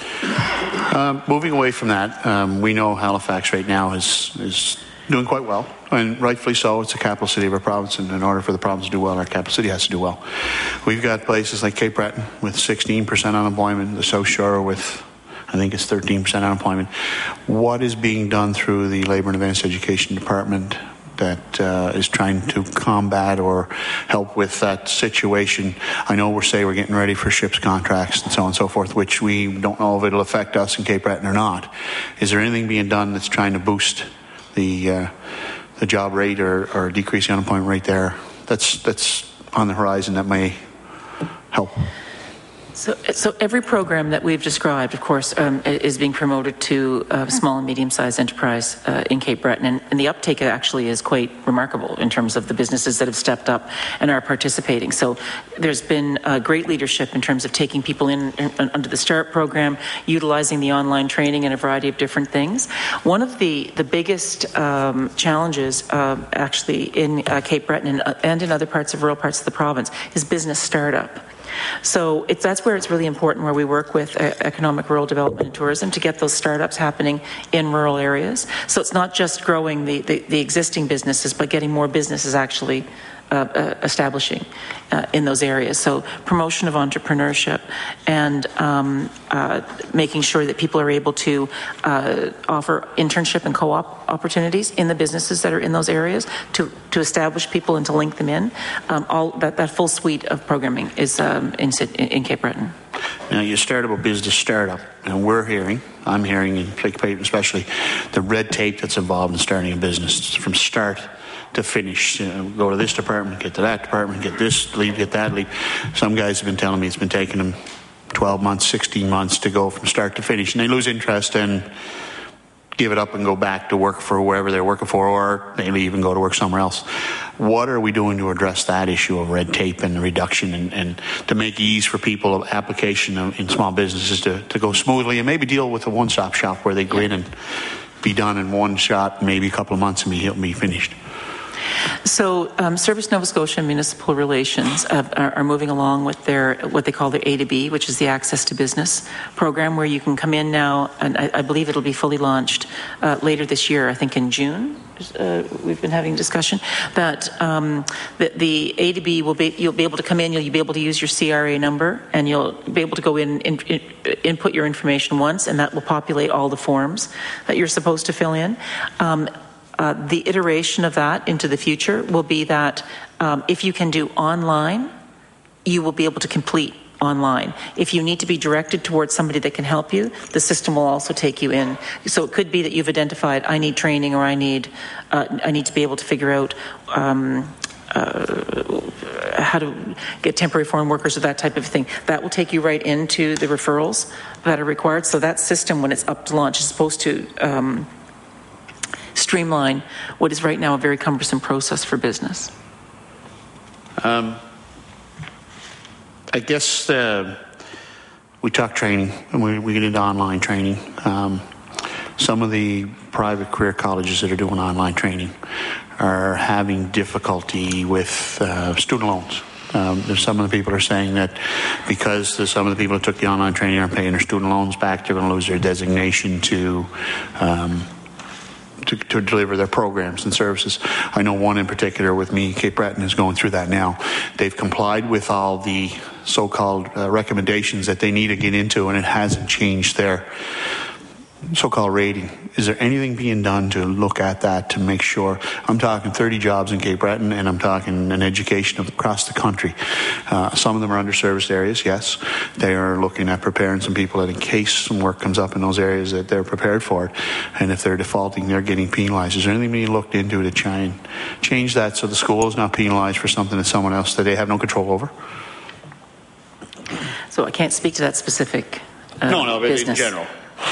Moving away from that, we know Halifax right now is doing quite well, and rightfully so. It's a capital city of our province, and in order for the province to do well, our capital city has to do well. We've got places like Cape Breton with 16% unemployment, the South Shore with, I think it's 13% unemployment. What is being done through the Labour and Advanced Education Department that is trying to combat or help with that situation? I know we're getting ready for ships contracts and so on and so forth, which we don't know if it'll affect us in Cape Breton or not. Is there anything being done that's trying to boost the job rate or decrease the unemployment rate there that's on the horizon that may help? So every program that we've described, of course, is being promoted to small and medium-sized enterprise in Cape Breton, and the uptake actually is quite remarkable in terms of the businesses that have stepped up and are participating. So there's been great leadership in terms of taking people in under the START program, utilizing the online training and a variety of different things. One of the biggest challenges actually in Cape Breton and in other rural parts of the province is business startup. So that's where it's really important, where we work with economic rural development and tourism to get those startups happening in rural areas. So it's not just growing the existing businesses, but getting more businesses actually establishing in those areas. So promotion of entrepreneurship and making sure that people are able to offer internship and co-op opportunities in the businesses that are in those areas to establish people and to link them in. All that full suite of programming is in Cape Breton. Now, you start up a business startup, and I'm hearing in Cape Breton especially, the red tape that's involved in starting a business from start to finish. Go to this department, get to that department, get this leave, get that leave. Some guys have been telling me it's been taking them 12 months, 16 months to go from start to finish, and they lose interest and give it up and go back to work for whoever they're working for, or they leave and go to work somewhere else. What are we doing to address that issue of red tape and reduction and to make ease for people of application in small businesses to go smoothly and maybe deal with a one-stop shop where they go in and be done in one shot, maybe a couple of months and be finished? So Service Nova Scotia Municipal Relations are moving along with what they call their A to B, which is the Access to Business program, where you can come in now, and I believe it'll be fully launched later this year, I think in June. We've been having a discussion that the A to B you'll be able to come in, you'll be able to use your CRA number, and you'll be able to go in and input your information once, and that will populate all the forms that you're supposed to fill in. The iteration of that into the future will be that if you can do online, you will be able to complete online. If you need to be directed towards somebody that can help you, the system will also take you in. So it could be that you've identified, I need training, or I need to be able to figure out how to get temporary foreign workers or that type of thing. That will take you right into the referrals that are required. So that system, when it's up to launch, is supposed to streamline what is right now a very cumbersome process for business. I guess we talk training, and we get into online training. Some of the private career colleges that are doing online training are having difficulty with student loans. There's some of the people are saying that because some of the people who took the online training aren't paying their student loans back, they're going to lose their designation to deliver their programs and services. I know one in particular with me, Cape Breton, is going through that now. They've complied with all the so-called recommendations that they need to get into, and it hasn't changed their so-called rating. Is there anything being done to look at that to make sure? I'm talking 30 jobs in Cape Breton, and I'm talking an education across the country. Some of them are underserviced areas, yes. They are looking at preparing some people that in case some work comes up in those areas that they're prepared for it. And if they're defaulting, they're getting penalized. Is there anything being looked into to try and change that so the school is not penalized for something that someone else that they have no control over? So I can't speak to that specific but business. In general.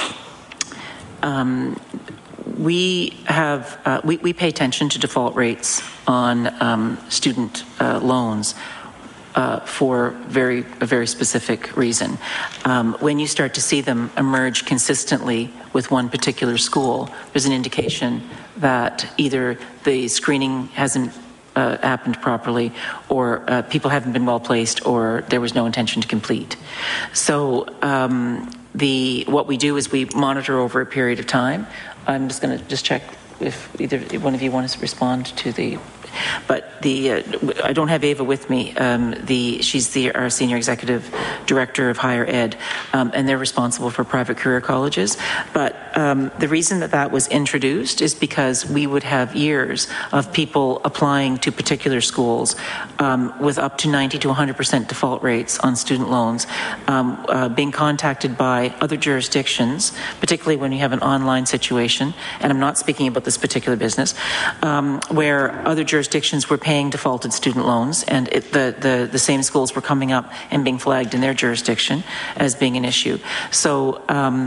We pay attention to default rates on student loans for a very specific reason. When you start to see them emerge consistently with one particular school, there's an indication that either the screening hasn't happened properly, or people haven't been well placed, or there was no intention to complete. So what we do is we monitor over a period of time. I'm just going to check if either one of you wants to respond to the. But I don't have Ava with me. She's our Senior Executive Director of Higher Ed, and they're responsible for private career colleges. But the reason that was introduced is because we would have years of people applying to particular schools with up to 90 to 100% default rates on student loans, being contacted by other jurisdictions, particularly when you have an online situation, and I'm not speaking about this particular business, where other jurisdictions were paying defaulted student loans, and the same schools were coming up and being flagged in their jurisdiction as being an issue. So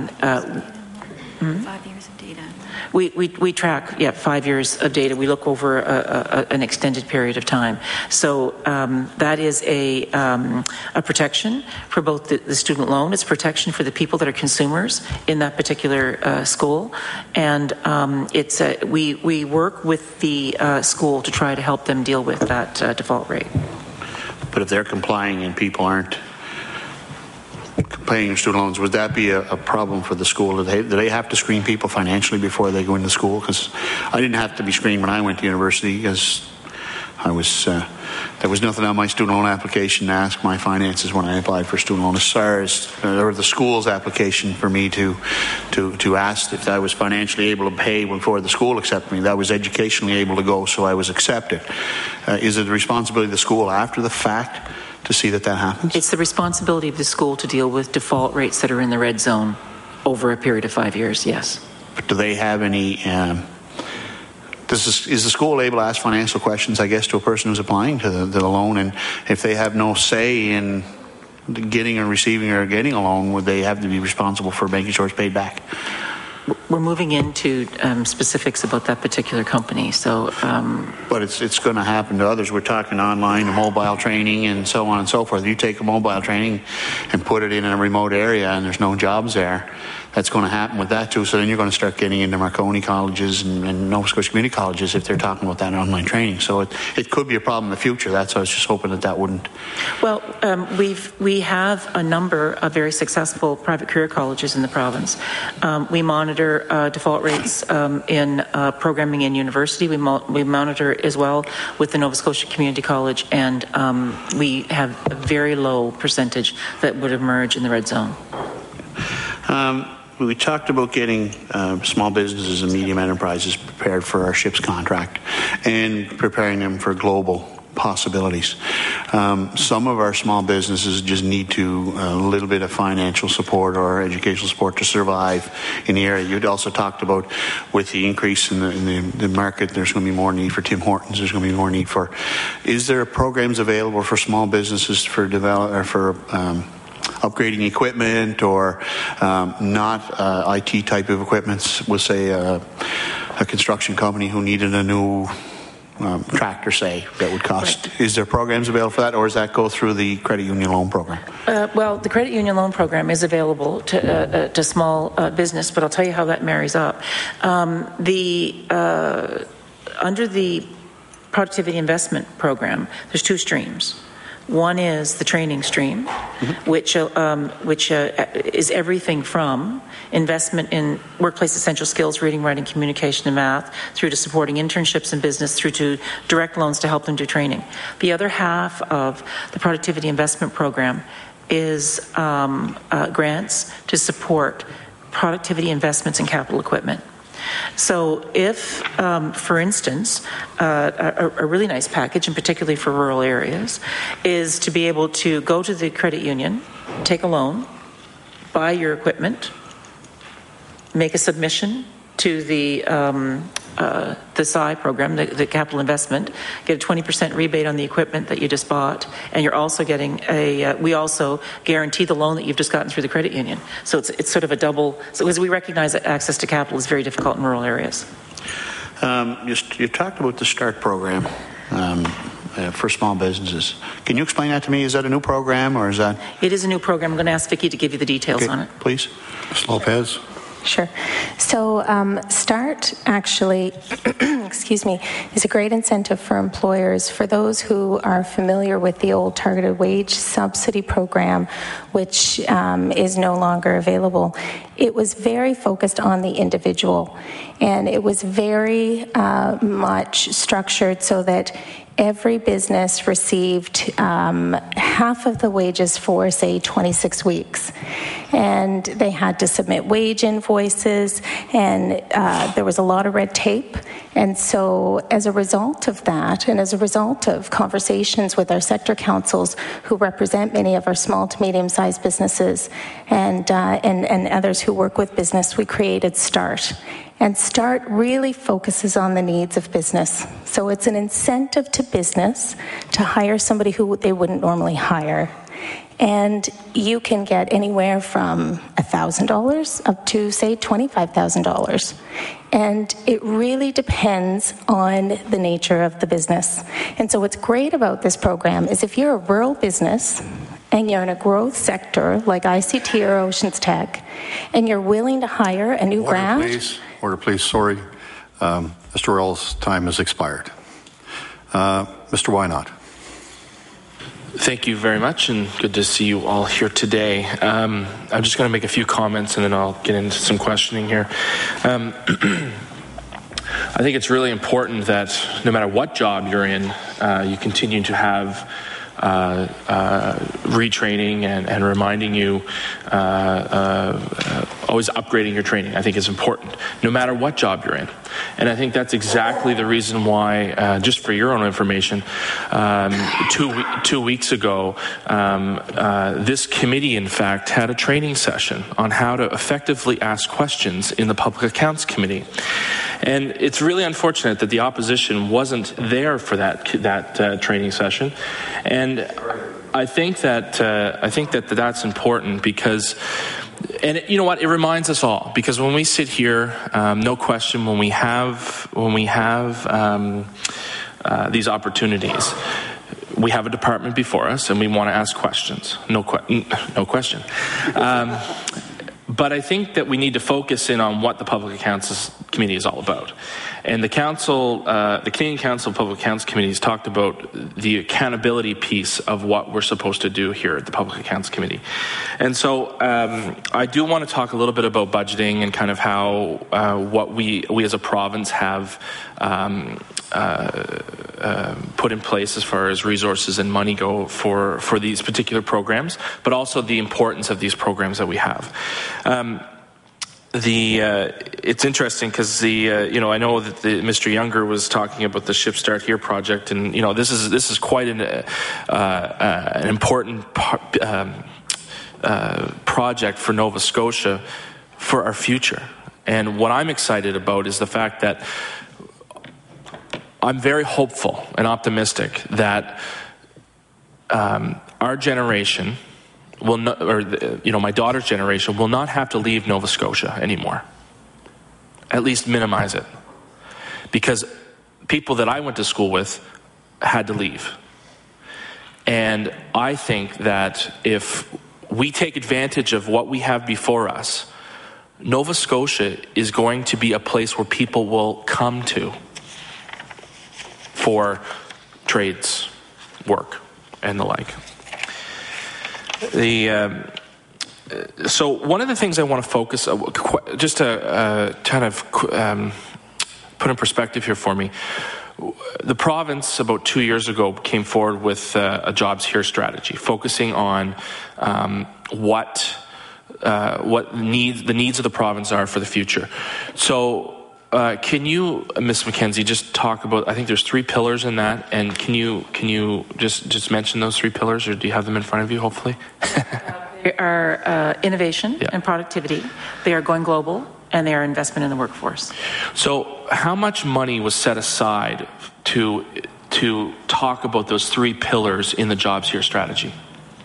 5 years of data. We track 5 years of data. We look over an extended period of time. So that is a protection for both the student loan. It's protection for the people that are consumers in that particular school, and we work with the school to try to help them deal with that default rate. But if they're complying and people aren't paying student loans, would that be a problem for the school? Do they have to screen people financially before they go into school? Because I didn't have to be screened when I went to university, because I was there was nothing on my student loan application to ask my finances when I applied for student loan. As far as or the school's application for me to ask if I was financially able to pay before the school accepted me, that was educationally able to go, so I was accepted. Is it the responsibility of the school after the fact to see that happens? It's the responsibility of the school to deal with default rates that are in the red zone over a period of 5 years, yes. But do they have any... is the school able to ask financial questions, I guess, to a person who's applying to the loan? And if they have no say in getting or receiving or getting a loan, would they have to be responsible for making sure it's paid back? We're moving into specifics about that particular company. So, but it's going to happen to others. We're talking online and mobile training and so on and so forth. You take a mobile training and put it in a remote area and there's no jobs there. That's going to happen with that too. So then you're going to start getting into Marconi colleges and Nova Scotia community colleges if they're talking about that online training. So it could be a problem in the future. That's why I was just hoping that wouldn't. Well, we have a number of very successful private career colleges in the province. We monitor default rates in programming in university. We monitor as well with the Nova Scotia Community College, and we have a very low percentage that would emerge in the red zone. We talked about getting small businesses and medium enterprises prepared for our SHIPS contract and preparing them for global possibilities. Some of our small businesses just need a little bit of financial support or educational support to survive in the area. You'd also talked about with the increase in the market, there's going to be more need for Tim Hortons. There's going to be more need for. Is there programs available for small businesses for upgrading equipment or not IT type of equipment? We'll say a construction company who needed a new tractor, say, that would cost. Right. Is there programs available for that, or does that go through the credit union loan program? Well, the credit union loan program is available to small business, but I'll tell you how that marries up. Under the productivity investment program, there's two streams. One is the training stream, which is everything from investment in workplace essential skills, reading, writing, communication, and math, through to supporting internships in business, through to direct loans to help them do training. The other half of the productivity investment program is grants to support productivity investments in capital equipment. So if, for instance, a really nice package, and particularly for rural areas, is to be able to go to the credit union, take a loan, buy your equipment, make a submission to the SI program, the capital investment, get a 20% rebate on the equipment that you just bought, and you're also getting we also guarantee the loan that you've just gotten through the credit union. So it's sort of a double, so as we recognize that access to capital is very difficult in rural areas. You talked about the START program for small businesses. Can you explain that to me? Is that a new program, or is that? It is a new program. I'm going to ask Vicki to give you the details on it. Please. Ms. Lopez. Sure. So START actually, excuse me, is a great incentive for employers. For those who are familiar with the old targeted wage subsidy program, which is no longer available, it was very focused on the individual, and it was very much structured so that every business received half of the wages for, say, 26 weeks. And they had to submit wage invoices, and there was a lot of red tape. And so as a result of that, and as a result of conversations with our sector councils who represent many of our small to medium-sized businesses and others who work with business, we created START. And START really focuses on the needs of business. So it's an incentive to business to hire somebody who they wouldn't normally hire. And you can get anywhere from $1,000 up to, say, $25,000. And it really depends on the nature of the business. And so what's great about this program is if you're a rural business and you're in a growth sector like ICT or Oceans Tech, and you're willing to hire a new grad. Order, please. Sorry. Mr. Earl's time has expired. Mr. Wynot. Thank you very much, and good to see you all here today. I'm just going to make a few comments, and then I'll get into some questioning here. I think it's really important that no matter what job you're in, you continue to have retraining and reminding you, always upgrading your training, I think is important, no matter what job you're in. And I think that's exactly the reason why, just for your own information, 2 weeks ago, this committee, in fact, had a training session on how to effectively ask questions in the Public Accounts Committee. And it's really unfortunate that the opposition wasn't there for that training session. And I think that that's important because, and you know what, it reminds us all, because when we sit here, no question, when we have these opportunities, we have a department before us and we want to ask questions. No question. But I think that we need to focus in on what the Public Accounts Committee is all about. And the Canadian Council of Public Accounts Committee has talked about the accountability piece of what we're supposed to do here at the Public Accounts Committee. And so I do want to talk a little bit about budgeting and kind of how what we as a province have put in place as far as resources and money go for these particular programs, but also the importance of these programs that we have. It's interesting because I know that Mr. Younger was talking about the Ship Start Here project, and this is quite an important project for Nova Scotia for our future. And what I'm excited about is the fact that I'm very hopeful and optimistic that our generation will not, my daughter's generation will not have to leave Nova Scotia anymore. At least minimize it. Because people that I went to school with had to leave. And I think that if we take advantage of what we have before us, Nova Scotia is going to be a place where people will come to for trades, work, and the like. So one of the things I want to focus, just to kind of put in perspective here for me, the province about 2 years ago came forward with a Jobs Here strategy, focusing on what the needs of the province are for the future. So can you, Ms. McKenzie, just talk about, I think there's 3 pillars in that, and can you just mention those 3 pillars, or do you have them in front of you, hopefully? They are innovation and productivity, they are going global, and they are investment in the workforce. So how much money was set aside to talk about those 3 pillars in the Jobs Here strategy?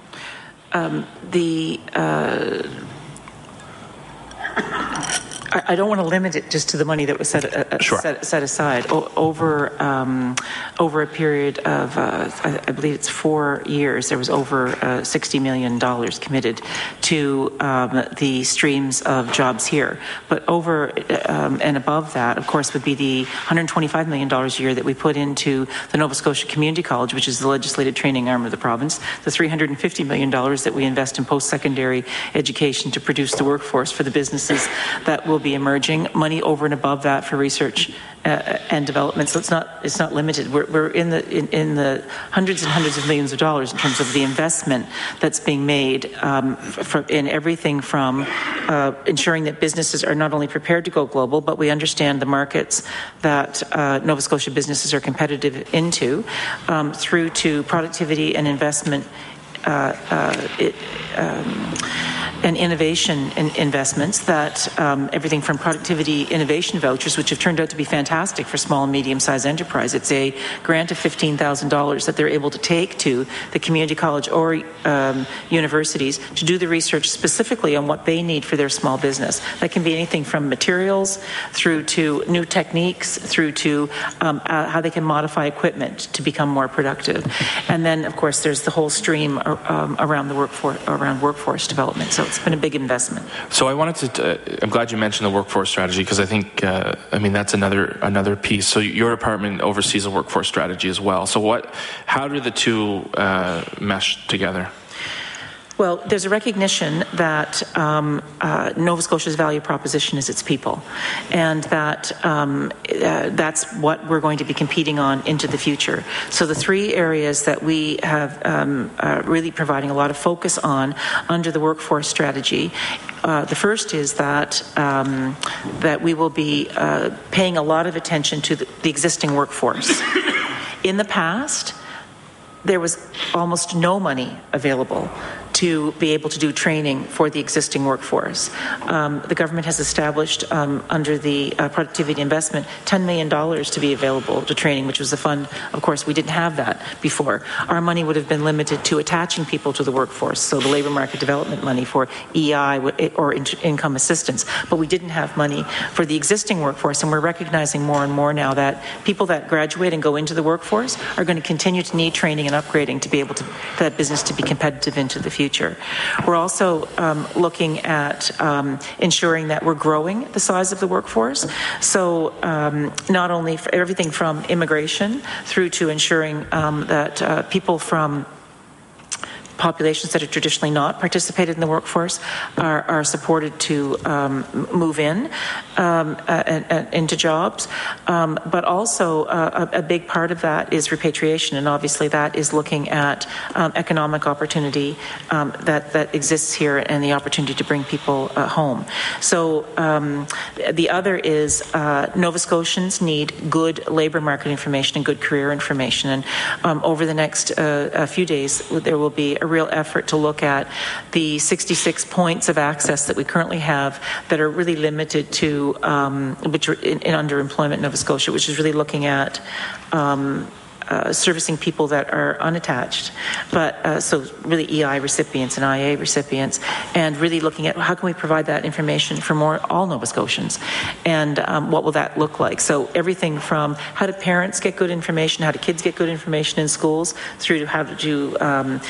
I don't want to limit it just to the money that was set aside. Over a period of, I believe it's 4 years, there was over $60 million committed to the streams of Jobs Here. But over and above that, of course, would be the $125 million a year that we put into the Nova Scotia Community College, which is the legislative training arm of the province, the $350 million that we invest in post-secondary education to produce the workforce for the businesses that will be emerging, money over and above that for research and development. So it's not limited. We're in the hundreds and hundreds of millions of dollars in terms of the investment that's being made in everything from ensuring that businesses are not only prepared to go global, but we understand the markets that Nova Scotia businesses are competitive into, through to productivity and investment and innovation investments, that everything from productivity innovation vouchers, which have turned out to be fantastic for small and medium-sized enterprise. It's a grant of $15,000 that they're able to take to the community college or universities to do the research specifically on what they need for their small business. That can be anything from materials through to new techniques, through to how they can modify equipment to become more productive. And then, of course, there's the whole stream around workforce development. So it's been a big investment. So I wanted to, I'm glad you mentioned the workforce strategy, because I think, that's another piece. So your department oversees a workforce strategy as well. So how do the two mesh together? Well, there's a recognition that Nova Scotia's value proposition is its people, and that that's what we're going to be competing on into the future. So the three areas that we have really providing a lot of focus on under the workforce strategy. The first is that that we will be paying a lot of attention to the existing workforce. In the past, there was almost no money available to be able to do training for the existing workforce. The government has established under the productivity investment $10 million to be available to training, which was a fund. Of course, we didn't have that before. Our money would have been limited to attaching people to the workforce, so the labour market development money for EI or income assistance. But we didn't have money for the existing workforce, and we're recognizing more and more now that people that graduate and go into the workforce are going to continue to need training and upgrading to be able to, for that business to be competitive into the future. We're also looking at ensuring that we're growing the size of the workforce. So not only for everything from immigration through to ensuring that people from populations that have traditionally not participated in the workforce are supported to move in and into jobs. But also a big part of that is repatriation, and obviously that is looking at economic opportunity that exists here and the opportunity to bring people home. So the other is Nova Scotians need good labour market information and good career information. And over the next few days, there will be a real effort to look at the 66 points of access that we currently have that are really limited to which are in underemployment in Nova Scotia, which is really looking at servicing people that are unattached, but so really EI recipients and IA recipients, and really looking at how can we provide that information for all Nova Scotians, and what will that look like. So everything from how do parents get good information, how do kids get good information in schools, through to how to do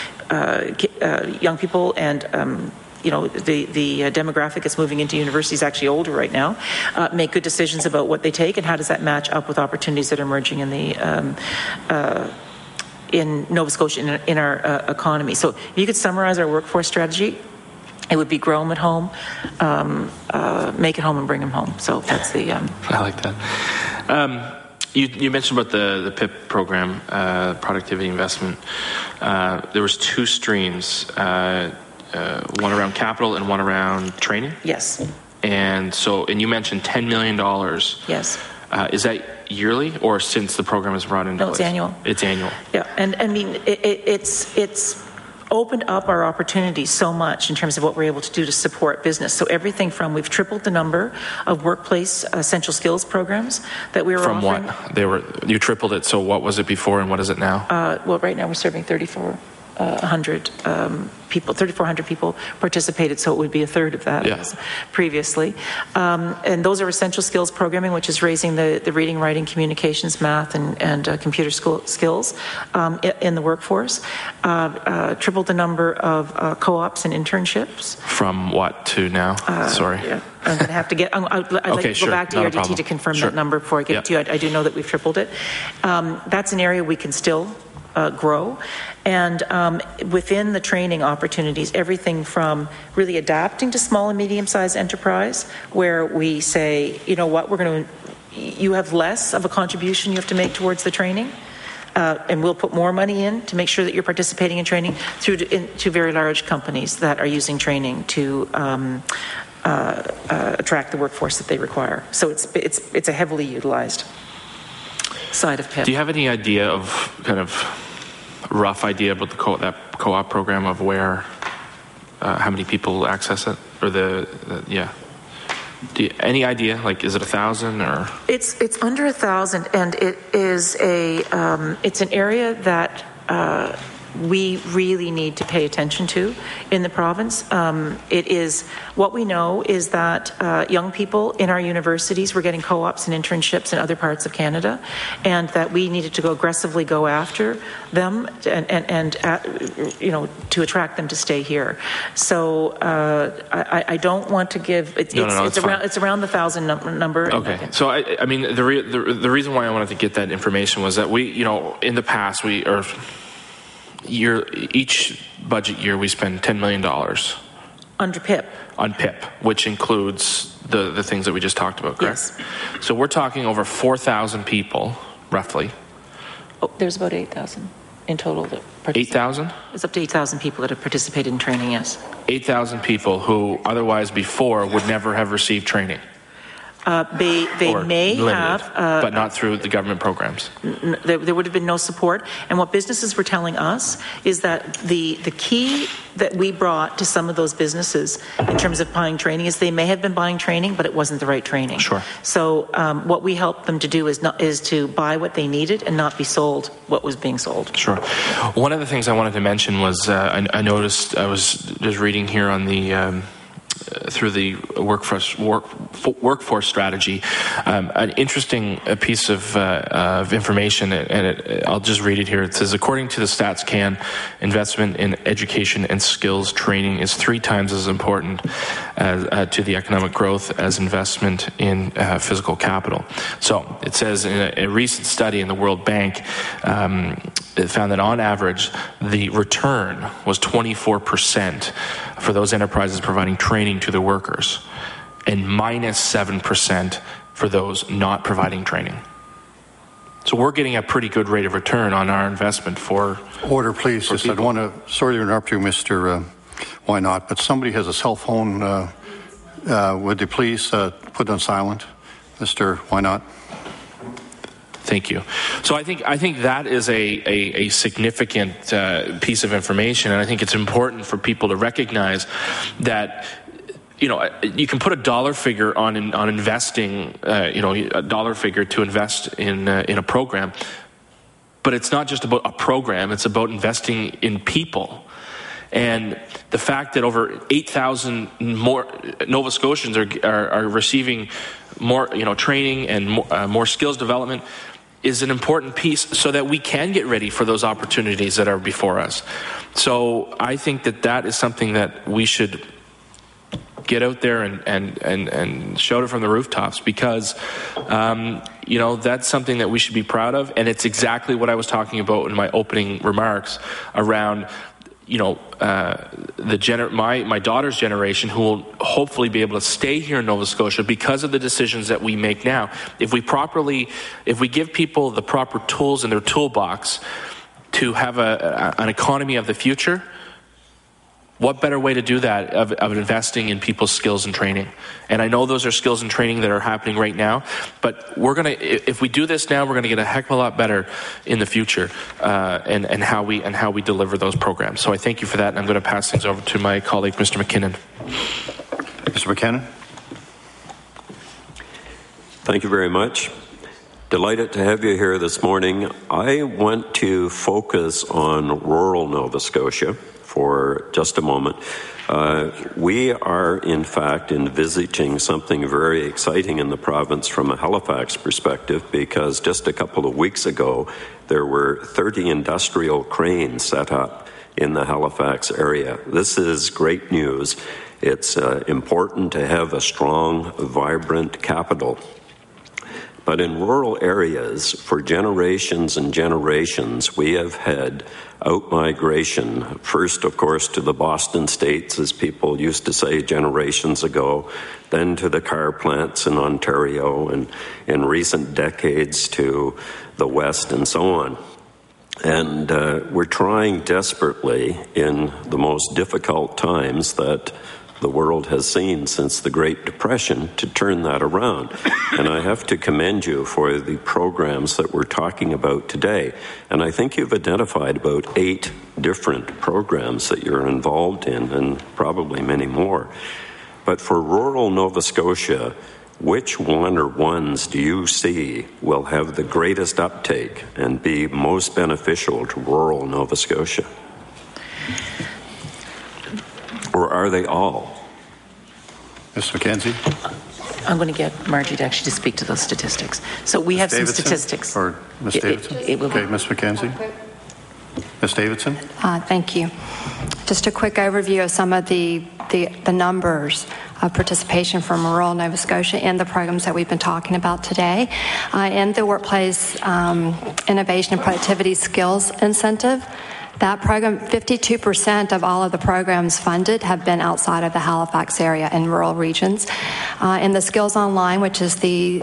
young people and you know, the demographic that's moving into university is actually older right now, make good decisions about what they take and how does that match up with opportunities that are emerging in the in Nova Scotia, in our economy. So if you could summarize our workforce strategy, it would be grow them at home, make it home and bring them home. So that's the... I like that. You mentioned about the PIP program, productivity investment. There was two streams, one around capital and one around training? Yes. And you mentioned $10 million. Yes. Is that yearly or since the program is brought into place? No, it's annual. It's annual. Yeah, and I mean, it's opened up our opportunities so much in terms of what we're able to do to support business. So everything from, we've tripled the number of workplace essential skills programs that we were offering. From what? You tripled it, so what was it before and what is it now? Well, right now we're serving 3,400 people. 3,400 people participated, so it would be a third of that as previously. And those are essential skills programming, which is raising the reading, writing, communications, math, and computer skills in the workforce. Tripled the number of co-ops and internships. From what to now? Sorry. Yeah. I'm going to have to get... I'd like to go back to ERDT to confirm that number before I get to you. I do know that we've tripled it. That's an area we can still grow. And within the training opportunities, everything from really adapting to small and medium-sized enterprise, where we say, you know what, you have less of a contribution you have to make towards the training, and we'll put more money in to make sure that you're participating in training, through to very large companies that are using training to attract the workforce that they require. So it's a heavily utilized side of PIP. Do you have any idea of kind of rough idea about that co-op program of where, how many people access it, or any idea? Like, is it 1,000 or? It's under 1,000, and it is it's an area that we really need to pay attention to in the province. It is, what we know is that young people in our universities were getting co-ops and internships in other parts of Canada, and that we needed to aggressively go after them and you know, to attract them to stay here. So I don't want to give, it's around the 1,000 number. Okay. So I mean, the reason why I wanted to get that information was that we, you know, in the past each budget year we spend $10 million. Under PIP. On PIP, which includes the things that we just talked about, correct? Yes. So we're talking over 4,000 people, roughly. Oh, there's about 8,000 in total. 8,000? It's up to 8,000 people that have participated in training, yes. 8,000 people who otherwise before would never have received training. They may limited, have, but not through the government programs. There would have been no support. And what businesses were telling us is that the key that we brought to some of those businesses in terms of buying training is they may have been buying training, but it wasn't the right training. Sure. So what we helped them to do is to buy what they needed and not be sold what was being sold. Sure. One of the things I wanted to mention was I noticed, I was just reading here on the through the workforce strategy, an interesting piece of information, and I'll just read it here. It says, according to the StatsCan, investment in education and skills training is 3 times as important to the economic growth as investment in physical capital. So it says in a recent study in the World Bank, it found that on average, the return was 24% for those enterprises providing training to their workers, and minus 7% for those not providing training. So we're getting a pretty good rate of return on our investment for order, please. I don't want to, sorry to interrupt you, Mr. Why not? But somebody has a cell phone. Would you please put on silent, Mr. Why not? Thank you. So I think that is a significant piece of information, and I think it's important for people to recognize that, you know, you can put a dollar figure on investing, a dollar figure to invest in a program, but it's not just about a program, it's about investing in people. And the fact that over 8,000 more Nova Scotians are receiving more, training and more skills development is an important piece so that we can get ready for those opportunities that are before us. So I think that is something that we should get out there and shout it from the rooftops, because that's something that we should be proud of, and it's exactly what I was talking about in my opening remarks around my daughter's generation, who will hopefully be able to stay here in Nova Scotia because of the decisions that we make now. If we give people the proper tools in their toolbox to have an economy of the future, what better way to do that of investing in people's skills and training? And I know those are skills and training that are happening right now, but if we do this now, we're gonna get a heck of a lot better in the future, and how we deliver those programs. So I thank you for that, and I'm going to pass things over to my colleague, Mr. McKinnon. Mr. McKinnon. Thank you very much. Delighted to have you here this morning. I want to focus on rural Nova Scotia for just a moment. We are, in fact, envisaging something very exciting in the province from a Halifax perspective, because just a couple of weeks ago, there were 30 industrial cranes set up in the Halifax area. This is great news. It's important to have a strong, vibrant capital. But in rural areas, for generations and generations, we have had out-migration. First, of course, to the Boston States, as people used to say generations ago, then to the car plants in Ontario, and in recent decades to the West and so on. And we're trying desperately in the most difficult times that the world has seen since the Great Depression to turn that around. And I have to commend you for the programs that we're talking about today. And I think you've identified about 8 different programs that you're involved in, and probably many more. But for rural Nova Scotia, which one or ones do you see will have the greatest uptake and be most beneficial to rural Nova Scotia? Or are they all? Ms. McKenzie? I'm going to get Margie to actually speak to those statistics. So we have some statistics. Or Ms. Davidson? Okay, Ms. McKenzie? Ms. Davidson? Thank you. Just a quick overview of some of the numbers of participation from rural Nova Scotia in the programs that we've been talking about today. In the Workplace Innovation and Productivity Skills Incentive, That program, 52% of all of the programs funded have been outside of the Halifax area in rural regions. In the Skills Online, which is the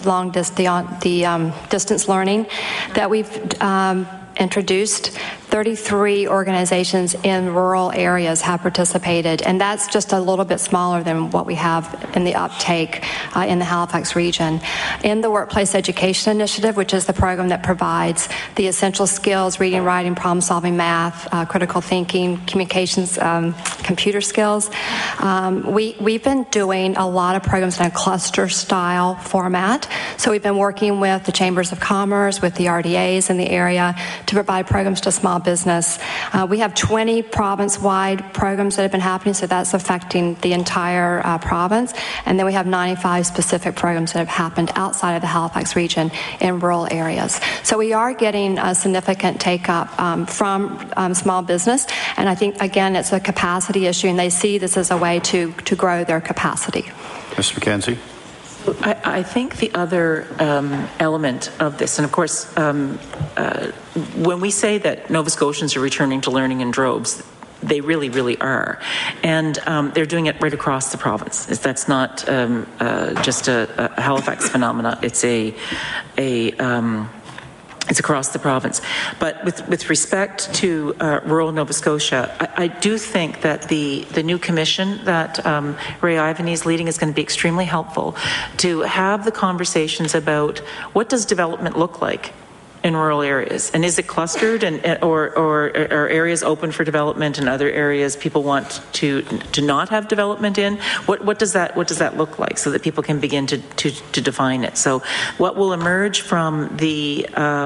distance learning that we've introduced, 33 organizations in rural areas have participated, and that's just a little bit smaller than what we have in the uptake in the Halifax region. In the Workplace Education Initiative, which is the program that provides the essential skills, reading, writing, problem-solving, math, critical thinking, communications, computer skills, we've been doing a lot of programs in a cluster-style format. So we've been working with the Chambers of Commerce, with the RDAs in the area to provide programs to small business. We have 20 province-wide programs that have been happening, so that's affecting the entire province. And then we have 95 specific programs that have happened outside of the Halifax region in rural areas. So we are getting a significant take-up from small business, and I think, again, it's a capacity issue, and they see this as a way to grow their capacity. Mr. McKenzie? I think the other element of this, and of course, when we say that Nova Scotians are returning to learning in droves, they really, really are. And they're doing it right across the province. That's not just a Halifax phenomena. It's across the province. But with respect to rural Nova Scotia, I do think that the new commission that Ray Ivany is leading is going to be extremely helpful to have the conversations about what does development look like in rural areas, and is it clustered, or are areas open for development and other areas people want to not have development in? What does that look like, so that people can begin to define it? So what will emerge from the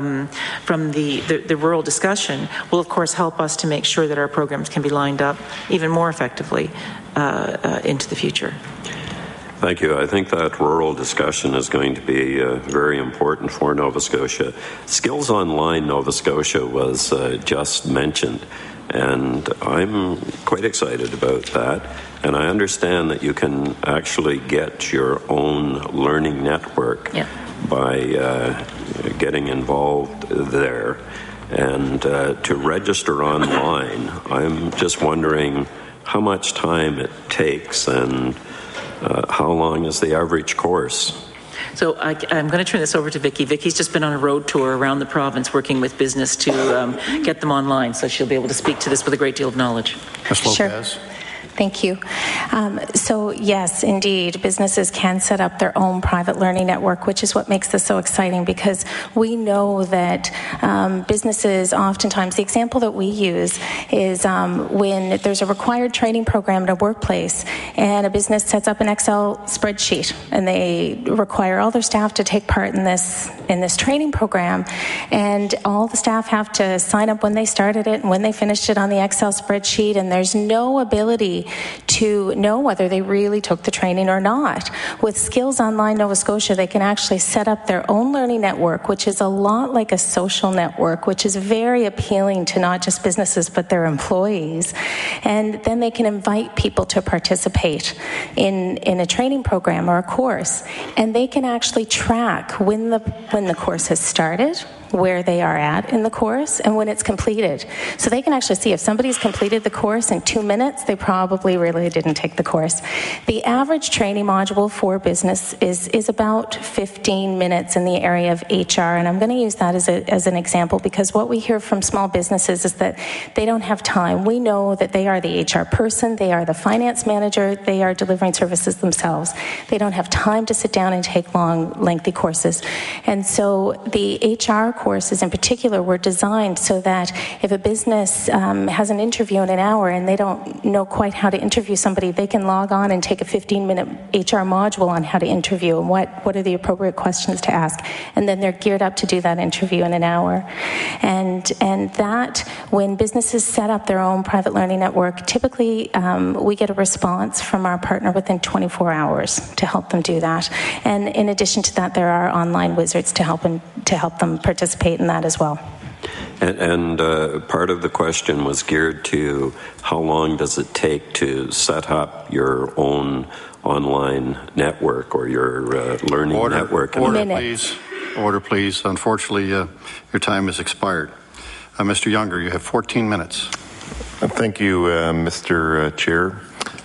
rural discussion will of course help us to make sure that our programs can be lined up even more effectively into the future. Thank you. I think that rural discussion is going to be very important for Nova Scotia. Skills Online Nova Scotia was just mentioned, and I'm quite excited about that. And I understand that you can actually get your own learning network by getting involved there. And to register online, I'm just wondering how much time it takes and how long is the average course? So I'm going to turn this over to Vicki. Vicki's just been on a road tour around the province working with business to get them online, so she'll be able to speak to this with a great deal of knowledge. Ms. Lopez. Sure. Thank you. So yes, indeed, businesses can set up their own private learning network, which is what makes this so exciting, because we know that businesses oftentimes, the example that we use is when there's a required training program in a workplace and a business sets up an Excel spreadsheet and they require all their staff to take part in this training program, and all the staff have to sign up when they started it and when they finished it on the Excel spreadsheet, and there's no ability to know whether they really took the training or not. With Skills Online Nova Scotia, they can actually set up their own learning network, which is a lot like a social network, which is very appealing to not just businesses but their employees. And then they can invite people to participate in a training program or a course, and they can actually track when the course has started, where they are at in the course, and when it's completed. So they can actually see if somebody's completed the course in 2 minutes, they probably really didn't take the course. The average training module for business is about 15 minutes in the area of HR, and I'm going to use that as an example, because what we hear from small businesses is that they don't have time. We know that they are the HR person, they are the finance manager, they are delivering services themselves. They don't have time to sit down and take long, lengthy courses. And so the HR courses in particular were designed so that if a business has an interview in an hour and they don't know quite how to interview somebody, they can log on and take a 15-minute HR module on how to interview and what are the appropriate questions to ask. And then they're geared up to do that interview in an hour. And that, when businesses set up their own private learning network, typically we get a response from our partner within 24 hours to help them do that. And in addition to that, there are online wizards to help them participate in that as well. And part of the question was geared to how long does it take to set up your own online network or your learning network? Order, please. Order, please. Unfortunately, your time has expired. Mr. Younger, you have 14 minutes. Thank you, Mr. Chair.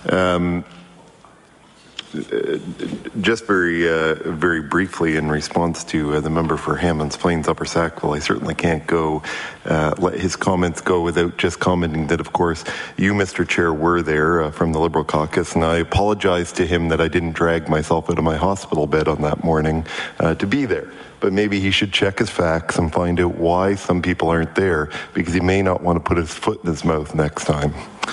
Just very briefly in response to the member for Hammonds Plains Upper Sackville, I certainly can't let his comments go without just commenting that, of course, you, Mr. Chair, were there from the Liberal caucus, and I apologize to him that I didn't drag myself out of my hospital bed on that morning to be there. But maybe he should check his facts and find out why some people aren't there, because he may not want to put his foot in his mouth next time.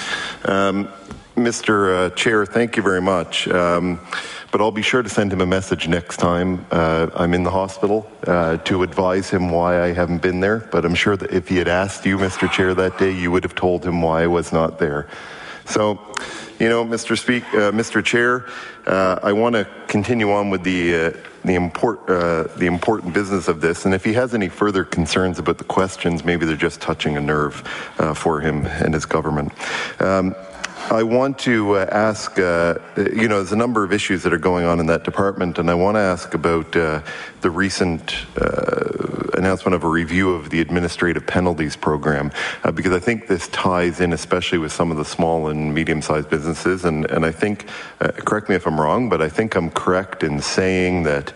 Mr. Chair, thank you very much. But I'll be sure to send him a message next time I'm in the hospital to advise him why I haven't been there. But I'm sure that if he had asked you, Mr. Chair, that day, you would have told him why I was not there. So, Mr. Chair, I want to continue on with the important business of this. And if he has any further concerns about the questions, maybe they're just touching a nerve for him and his government. I want to ask, there's a number of issues that are going on in that department, and I want to ask about the recent announcement of a review of the administrative penalties program, because I think this ties in especially with some of the small and medium-sized businesses, and I think, correct me if I'm wrong, but I think I'm correct in saying that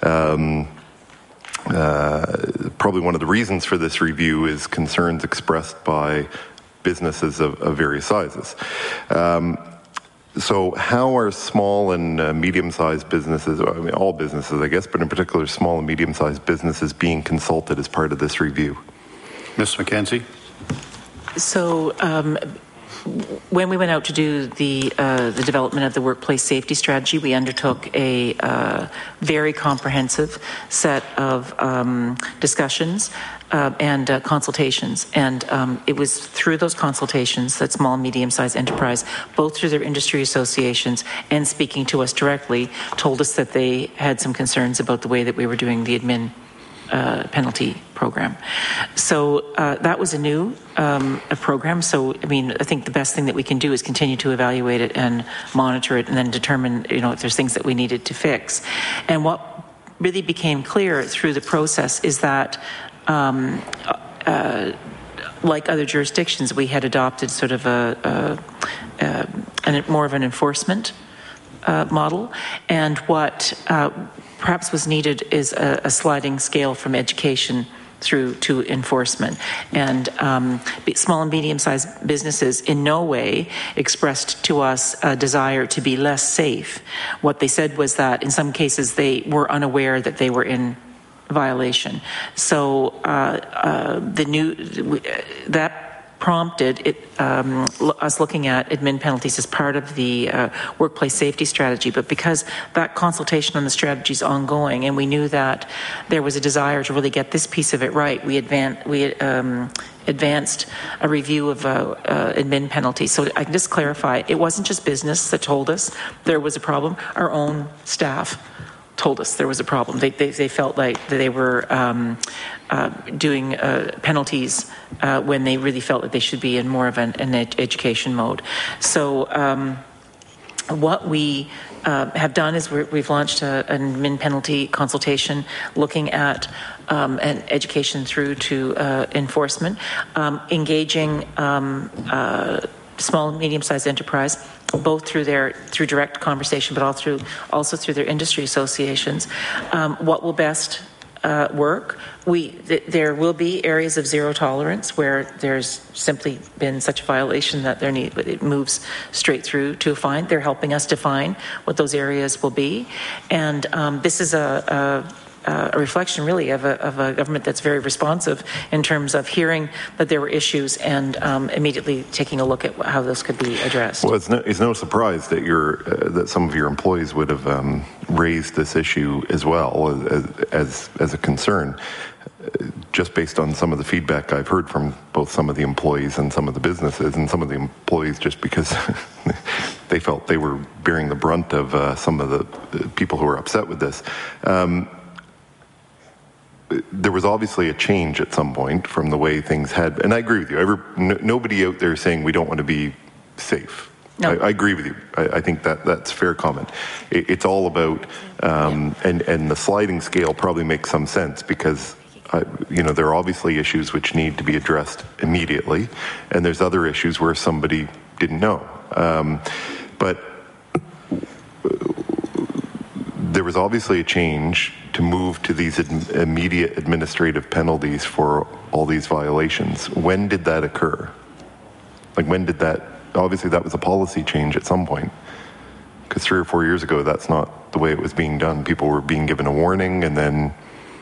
probably one of the reasons for this review is concerns expressed by businesses of various sizes. So how are small and medium-sized businesses, all businesses, I guess, but in particular small and medium-sized businesses being consulted as part of this review? Ms. McKenzie? So when we went out to do the development of the workplace safety strategy, we undertook a very comprehensive set of discussions and consultations. And it was through those consultations that small and medium-sized enterprise, both through their industry associations and speaking to us directly, told us that they had some concerns about the way that we were doing the admin penalty program. So that was a new program. So, I think the best thing that we can do is continue to evaluate it and monitor it and then determine, if there's things that we needed to fix. And what really became clear through the process is that like other jurisdictions, we had adopted sort of more of an enforcement model, and what perhaps was needed is a sliding scale from education through to enforcement. And small and medium-sized businesses in no way expressed to us a desire to be less safe. What they said was that in some cases they were unaware that they were in violation. So that prompted us looking at admin penalties as part of the workplace safety strategy. But because that consultation on the strategy is ongoing, and we knew that there was a desire to really get this piece of it right, we advanced a review of admin penalties. So I can just clarify, it wasn't just business that told us there was a problem. Our own staff told us there was a problem. They felt like they were doing penalties when they really felt that they should be in more of an education mode. So what we have done is we've launched an admin penalty consultation looking at an education through to enforcement, engaging small and medium-sized enterprise, both through direct conversation, but also through their industry associations. What will best work? There will be areas of zero tolerance where there's simply been such a violation that it moves straight through to a fine. They're helping us define what those areas will be, and this is a reflection really of a government that's very responsive in terms of hearing that there were issues and immediately taking a look at how those could be addressed. Well, it's no surprise that that some of your employees would have raised this issue as well as a concern, just based on some of the feedback I've heard from both some of the employees and some of the businesses, and some of the employees just because they felt they were bearing the brunt of some of the people who were upset with this. There was obviously a change at some point from the way things had, and I agree with you. Nobody out there saying we don't want to be safe. No. I agree with you. I think that's a fair comment. It's all about, and the sliding scale probably makes some sense because there are obviously issues which need to be addressed immediately, and there's other issues where somebody didn't know. But there was obviously a change to move to these immediate administrative penalties for all these violations. When did that occur? Like, when did that? Obviously, that was a policy change at some point. Because 3 or 4 years ago, that's not the way it was being done. People were being given a warning, and then,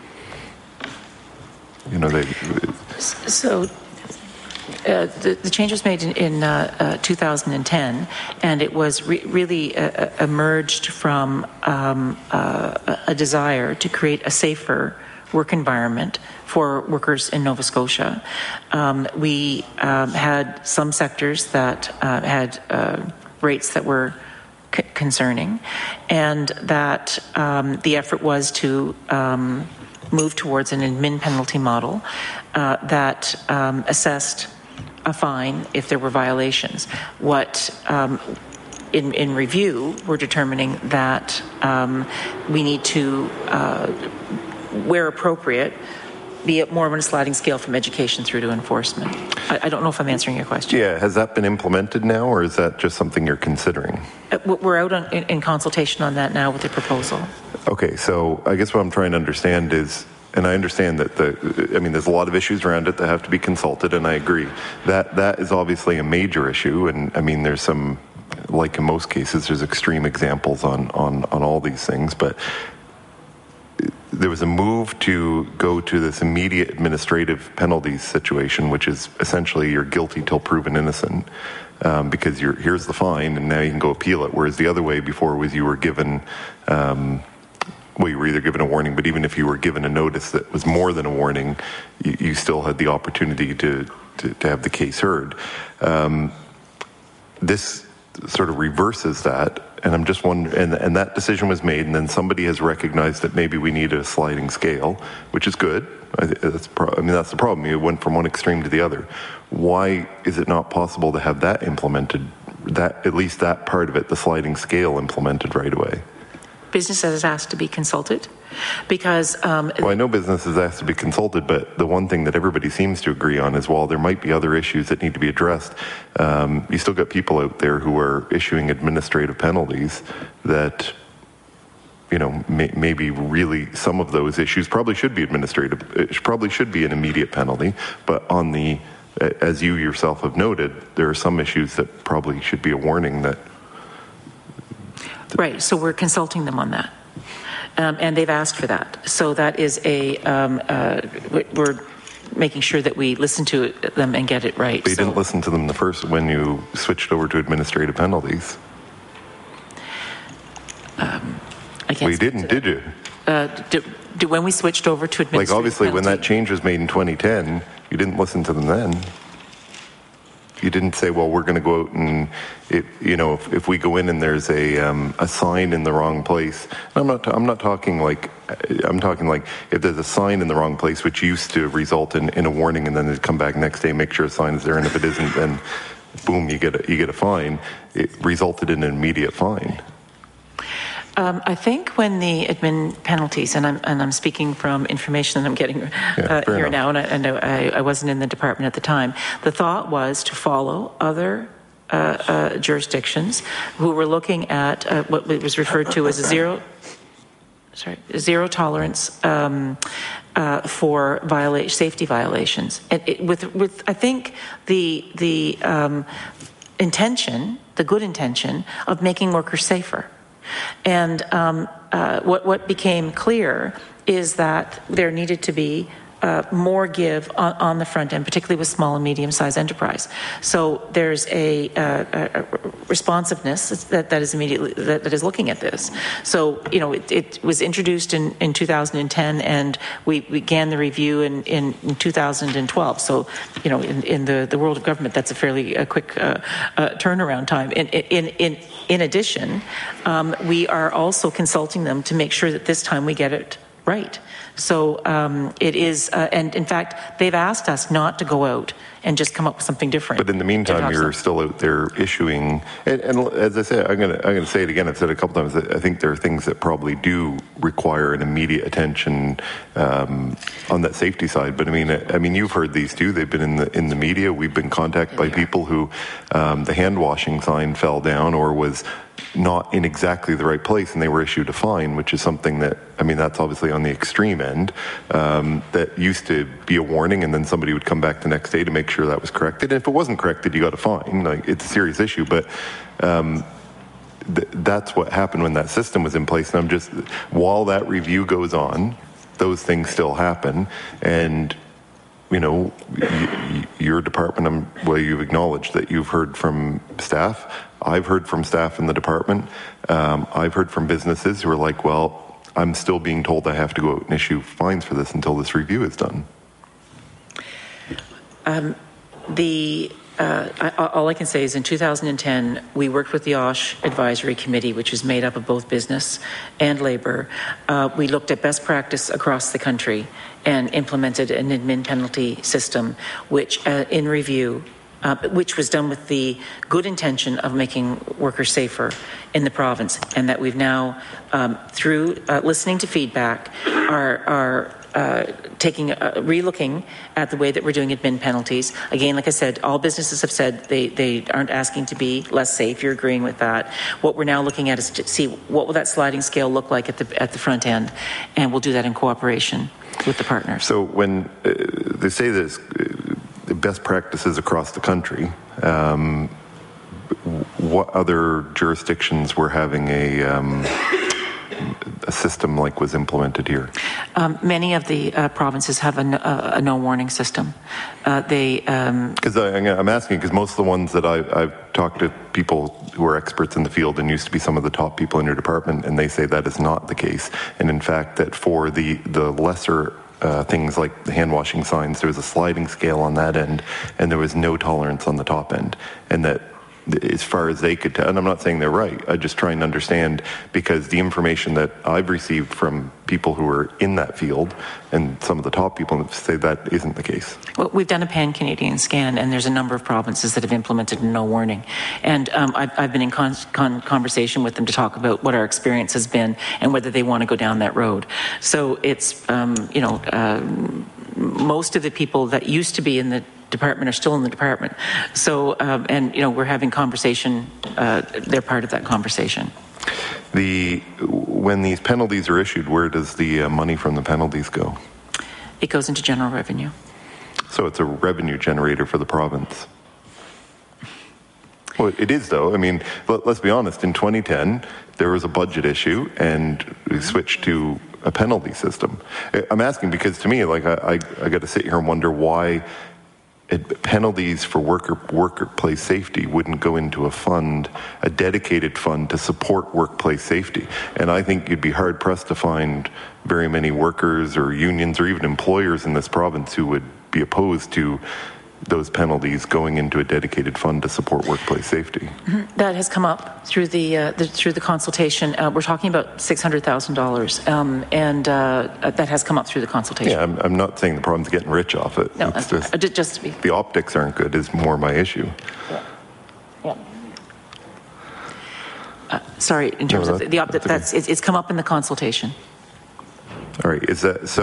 they... So the change was made in 2010, and it was really emerged from a desire to create a safer work environment for workers in Nova Scotia. We had some sectors that had rates that were concerning, and that the effort was to move towards an admin penalty model that assessed a fine if there were violations. What in review, we're determining that we need to, where appropriate, be more of a sliding scale from education through to enforcement. I don't know if I'm answering your question. Yeah, has that been implemented now, or is that just something you're considering? We're out in consultation on that now with the proposal. Okay, so I guess what I'm trying to understand is, and I understand that there's a lot of issues around it that have to be consulted, and I agree. That is obviously a major issue, and there's some, like in most cases, there's extreme examples on all these things, but there was a move to go to this immediate administrative penalties situation, which is essentially you're guilty till proven innocent, because here's the fine and now you can go appeal it. Whereas the other way before was you were given, you were either given a warning, but even if you were given a notice that was more than a warning, you still had the opportunity to have the case heard. This sort of reverses that. And I'm just wondering, and that decision was made, and then somebody has recognized that maybe we need a sliding scale, which is good. That's the problem. You went from one extreme to the other. Why is it not possible to have that implemented, at least that part of it, the sliding scale, implemented right away? Businesses asked to be consulted because... well, I know businesses asked to be consulted, but the one thing that everybody seems to agree on is while there might be other issues that need to be addressed, you still got people out there who are issuing administrative penalties that, maybe really some of those issues probably should be administrative. It probably should be an immediate penalty, but on the, as you yourself have noted, there are some issues that probably should be a warning that... Right, so we're consulting them on that. And they've asked for that. So that is we're making sure that we listen to them and get it right. But you didn't listen to them when you switched over to administrative penalties. You didn't, did you? When we switched over to administrative penalties. Like obviously penalty, when that change was made in 2010, you didn't listen to them then. You didn't say, well, we're going to go out and, if we go in and there's a sign in the wrong place. I'm talking like if there's a sign in the wrong place, which used to result in a warning, and then they'd come back next day, make sure a sign is there, and if it isn't, then boom, you get a fine. It resulted in an immediate fine. I think when the admin penalties, and I'm speaking from information that I'm getting here now, and I wasn't in the department at the time, the thought was to follow other jurisdictions who were looking at what was referred to as a zero tolerance for safety violations. With I think the intention, the good intention of making workers safer. And what became clear is that there needed to be more give on the front end, particularly with small and medium-sized enterprise. So there's a responsiveness that is looking at this. So it was introduced in 2010, and we began the review in 2012. So in the world of government, that's a fairly quick turnaround time. In addition, we are also consulting them to make sure that this time we get it right. So it is, and in fact, they've asked us not to go out and just come up with something different. But in the meantime, you're still out there issuing, and as I said, I'm going to say it again. I've said it a couple times. I think there are things that probably do require an immediate attention on that safety side. But I mean, you've heard these too. They've been in the media. We've been contacted by people who the hand washing sign fell down or was not in exactly the right place, and they were issued a fine, which is something that, I mean, that's obviously on the extreme end. That used to be a warning, and then somebody would come back the next day to make sure that was corrected. And if it wasn't corrected, you got a fine. Like, it's a serious issue, but that's what happened when that system was in place. And while that review goes on, those things still happen, and your department, you've acknowledged that you've heard from staff. I've heard from staff in the department. I've heard from businesses who are like, well, I'm still being told I have to go out and issue fines for this until this review is done. All I can say is in 2010, we worked with the OSH Advisory Committee, which is made up of both business and labour. We looked at best practice across the country and implemented an admin penalty system, which in review, which was done with the good intention of making workers safer in the province, and that we've now, through listening to feedback, are re-looking at the way that we're doing admin penalties. Again, like I said, all businesses have said they aren't asking to be less safe. You're agreeing with that. What we're now looking at is to see what will that sliding scale look like at the front end, and we'll do that in cooperation with the partners. So when they say this, best practices across the country, what other jurisdictions were having a system like was implemented here? Many of the provinces have a no warning system. Because I'm asking because most of the ones that I've talked to people who are experts in the field and used to be some of the top people in your department, and they say that is not the case. And in fact, that for the lesser things like the hand washing signs, there was a sliding scale on that end, and there was no tolerance on the top end. And that, as far as they could tell, and I'm not saying they're right, I'm just trying to understand, because the information that I've received from people who are in that field and some of the top people say that isn't the case. Well, we've done a pan-Canadian scan, and there's a number of provinces that have implemented no warning. And I've been in conversation with them to talk about what our experience has been and whether they want to go down that road. So it's, most of the people that used to be in the department are still in the department. So, we're having conversation, they're part of that conversation. When these penalties are issued, where does the money from the penalties go? It goes into general revenue. So it's a revenue generator for the province. Well, it is, though. I mean, let's be honest. In 2010, there was a budget issue, and we switched to a penalty system. I'm asking because, to me, like I got to sit here and wonder why penalties for workplace safety wouldn't go into a fund, a dedicated fund to support workplace safety. And I think you'd be hard pressed to find very many workers or unions or even employers in this province who would be opposed to those penalties going into a dedicated fund to support workplace safety. Mm-hmm. That has come up through the consultation. We're talking about $600,000, and that has come up through the consultation. Yeah, I'm not saying the problem's getting rich off it. No, it's just to be. The optics aren't good is more my issue. Yeah. Sorry, in terms of the optics, it's come up in the consultation. All right. Is that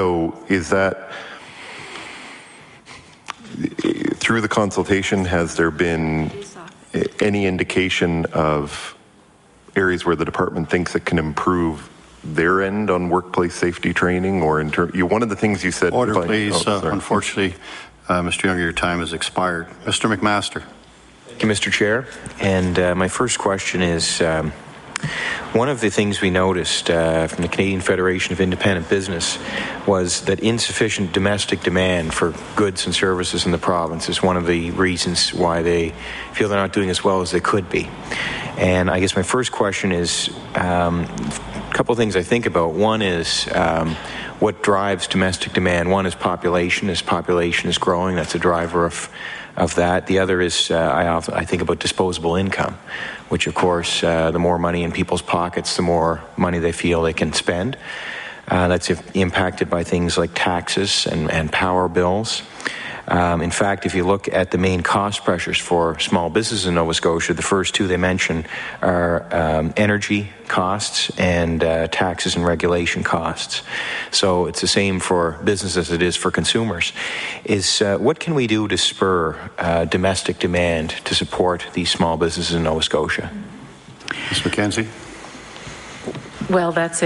through the consultation, has there been any indication of areas where the department thinks it can improve their end on workplace safety training, or one of the things you said? Order, please. Unfortunately, Mr. Younger, your time has expired. Mr. McMaster. Thank you, Mr. Chair. And my first question is, one of the things we noticed from the Canadian Federation of Independent Business was that insufficient domestic demand for goods and services in the province is one of the reasons why they feel they're not doing as well as they could be. And I guess my first question is a couple of things I think about. One is what drives domestic demand. One is population. As population is growing, that's a driver of that. The other is I think about disposable income, which of course the more money in people's pockets, the more money they feel they can spend. that's impacted by things like taxes and power bills. In fact, if you look at the main cost pressures for small businesses in Nova Scotia, the first two they mention are energy costs and taxes and regulation costs. So it's the same for business as it is for consumers. What can we do to spur domestic demand to support these small businesses in Nova Scotia? Ms. McKenzie? Well, that's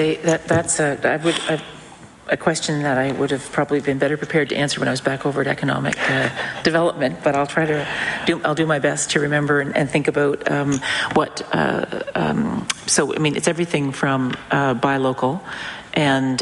a question that I would have probably been better prepared to answer when I was back over at Economic Development, but I'll do my best to remember and think about so, I mean, it's everything from buy local and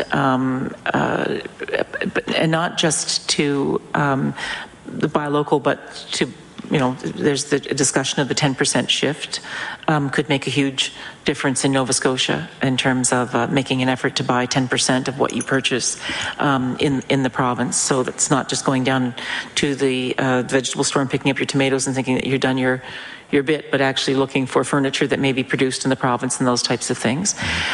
not just to the buy local, but to, there's the discussion of the 10% shift could make a huge difference in Nova Scotia in terms of making an effort to buy 10% of what you purchase in the province. So that's not just going down to the vegetable store and picking up your tomatoes and thinking that you're done your bit, but actually looking for furniture that may be produced in the province and those types of things.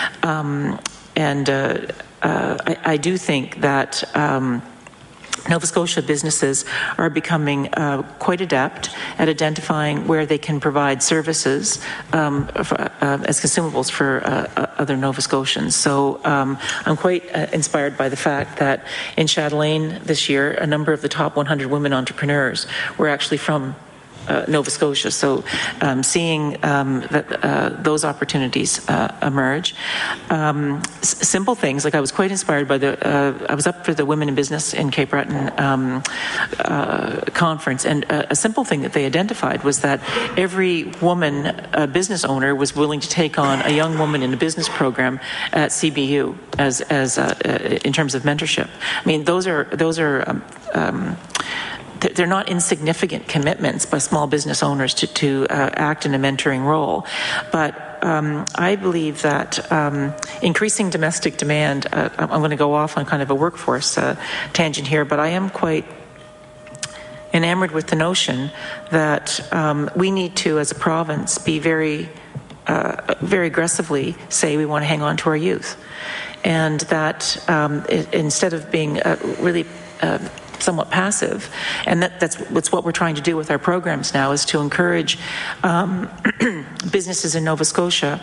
I do think that Nova Scotia businesses are becoming quite adept at identifying where they can provide services as consumables for other Nova Scotians. So I'm quite inspired by the fact that in Chatelaine this year, a number of the top 100 women entrepreneurs were actually from Nova Scotia. So seeing that those opportunities emerge. Simple things, like I was quite inspired by I was up for the Women in Business in Cape Breton conference, and a simple thing that they identified was that every woman business owner was willing to take on a young woman in a business program at CBU as in terms of mentorship. I mean, those are they're not insignificant commitments by small business owners to act in a mentoring role. But I believe that increasing domestic demand, I'm going to go off on kind of a workforce tangent here, but I am quite enamored with the notion that we need to, as a province, be very aggressively say we want to hang on to our youth. And that instead of being really somewhat passive, and that's what we're trying to do with our programs now, is to encourage businesses in Nova Scotia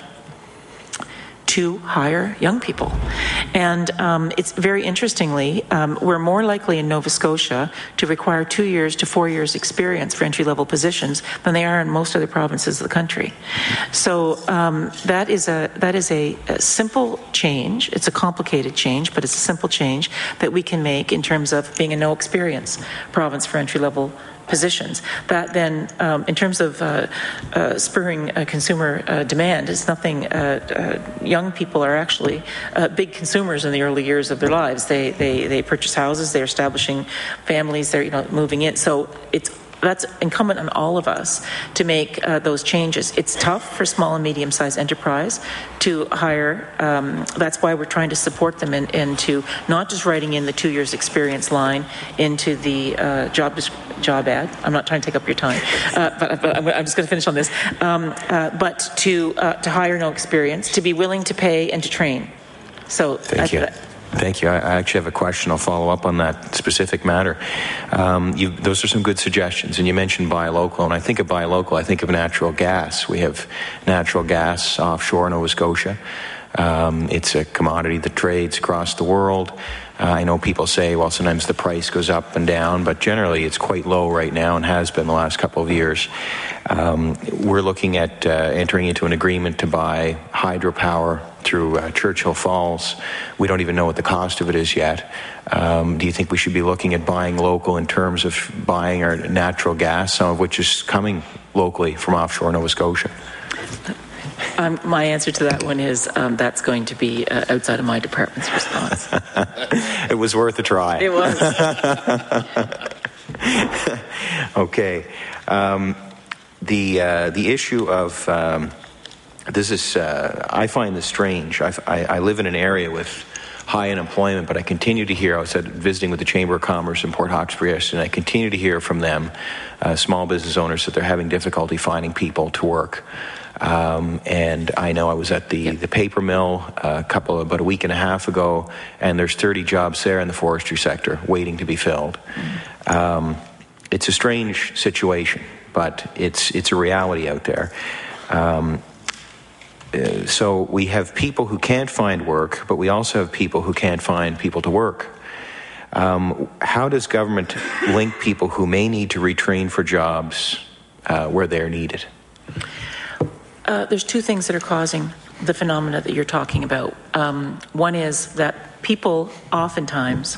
to hire young people. And it's very interestingly, we're more likely in Nova Scotia to require 2 years to 4 years experience for entry-level positions than they are in most other provinces of the country. So that is a simple change. It's a complicated change, but it's a simple change that we can make in terms of being a no-experience province for entry-level positions. That then, in terms of spurring consumer demand, is nothing. Young people are actually big consumers in the early years of their lives. They purchase houses, they're establishing families, they're moving in. So that's incumbent on all of us to make those changes. It's tough for small and medium-sized enterprise to hire. That's why we're trying to support them into not just writing in the 2 years experience line into the job ad. I'm not trying to take up your time, but I'm just going to finish on this. But to hire no experience, to be willing to pay and to train. So thank you. Thank you. I actually have a question. I'll follow up on that specific matter. Those are some good suggestions, and you mentioned buy local, and I think of buy local, I think of natural gas. We have natural gas offshore Nova Scotia. It's a commodity that trades across the world. I know people say, well, sometimes the price goes up and down, but generally it's quite low right now and has been the last couple of years. We're looking at entering into an agreement to buy hydropower through Churchill Falls. We don't even know what the cost of it is yet. Do you think we should be looking at buying local in terms of buying our natural gas, some of which is coming locally from offshore Nova Scotia? My answer to that one is that's going to be outside of my department's response. It was worth a try. It was. Okay. The issue of this is I find this strange. I live in an area with high unemployment, but I continue to hear, I was visiting with the Chamber of Commerce in Port Hawkesbury yesterday, and I continue to hear from them, small business owners, that they're having difficulty finding people to work. And I know I was at the paper mill about a week and a half ago, and there's 30 jobs there in the forestry sector waiting to be filled. It's a strange situation, but it's a reality out there. So we have people who can't find work, but we also have people who can't find people to work. How does government link people who may need to retrain for jobs where they're needed? There's two things that are causing the phenomena that you're talking about. One is that people oftentimes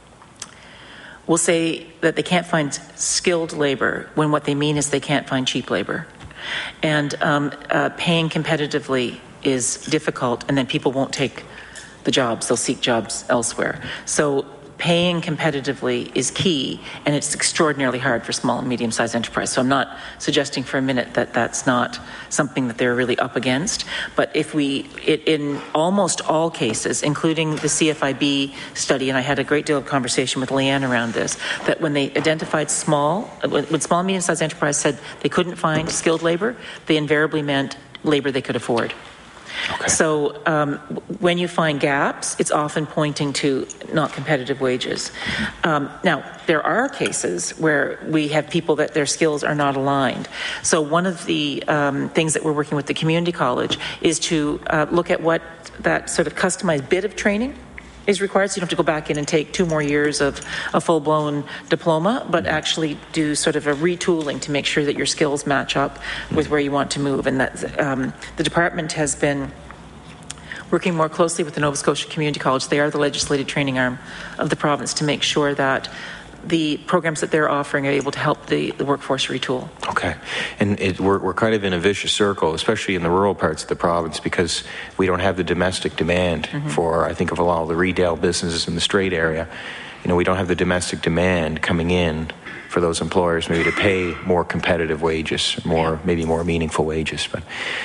will say that they can't find skilled labor when what they mean is they can't find cheap labor. And paying competitively is difficult, and then people won't take the jobs. They'll seek jobs elsewhere. So paying competitively is key, and it's extraordinarily hard for small and medium-sized enterprise. So I'm not suggesting for a minute that that's not something that they're really up against. But if in almost all cases, including the CFIB study, and I had a great deal of conversation with Leanne around this, that when they identified when small and medium-sized enterprise said they couldn't find skilled labor, they invariably meant labor they could afford. Okay. So when you find gaps, it's often pointing to not competitive wages. Now, there are cases where we have people that their skills are not aligned. So one of the things that we're working with the community college is to look at what that sort of customized bit of training is required, so you don't have to go back in and take 2 more years of a full-blown diploma, but actually do sort of a retooling to make sure that your skills match up with where you want to move. And that the department has been working more closely with the Nova Scotia Community College. They are the legislative training arm of the province to make sure that the programs that they're offering are able to help the workforce retool. Okay. And we're kind of in a vicious circle, especially in the rural parts of the province, because we don't have the domestic demand for, I think, of a lot of the retail businesses in the Strait area. We don't have the domestic demand coming in for those employers maybe to pay more competitive wages, maybe more meaningful wages. But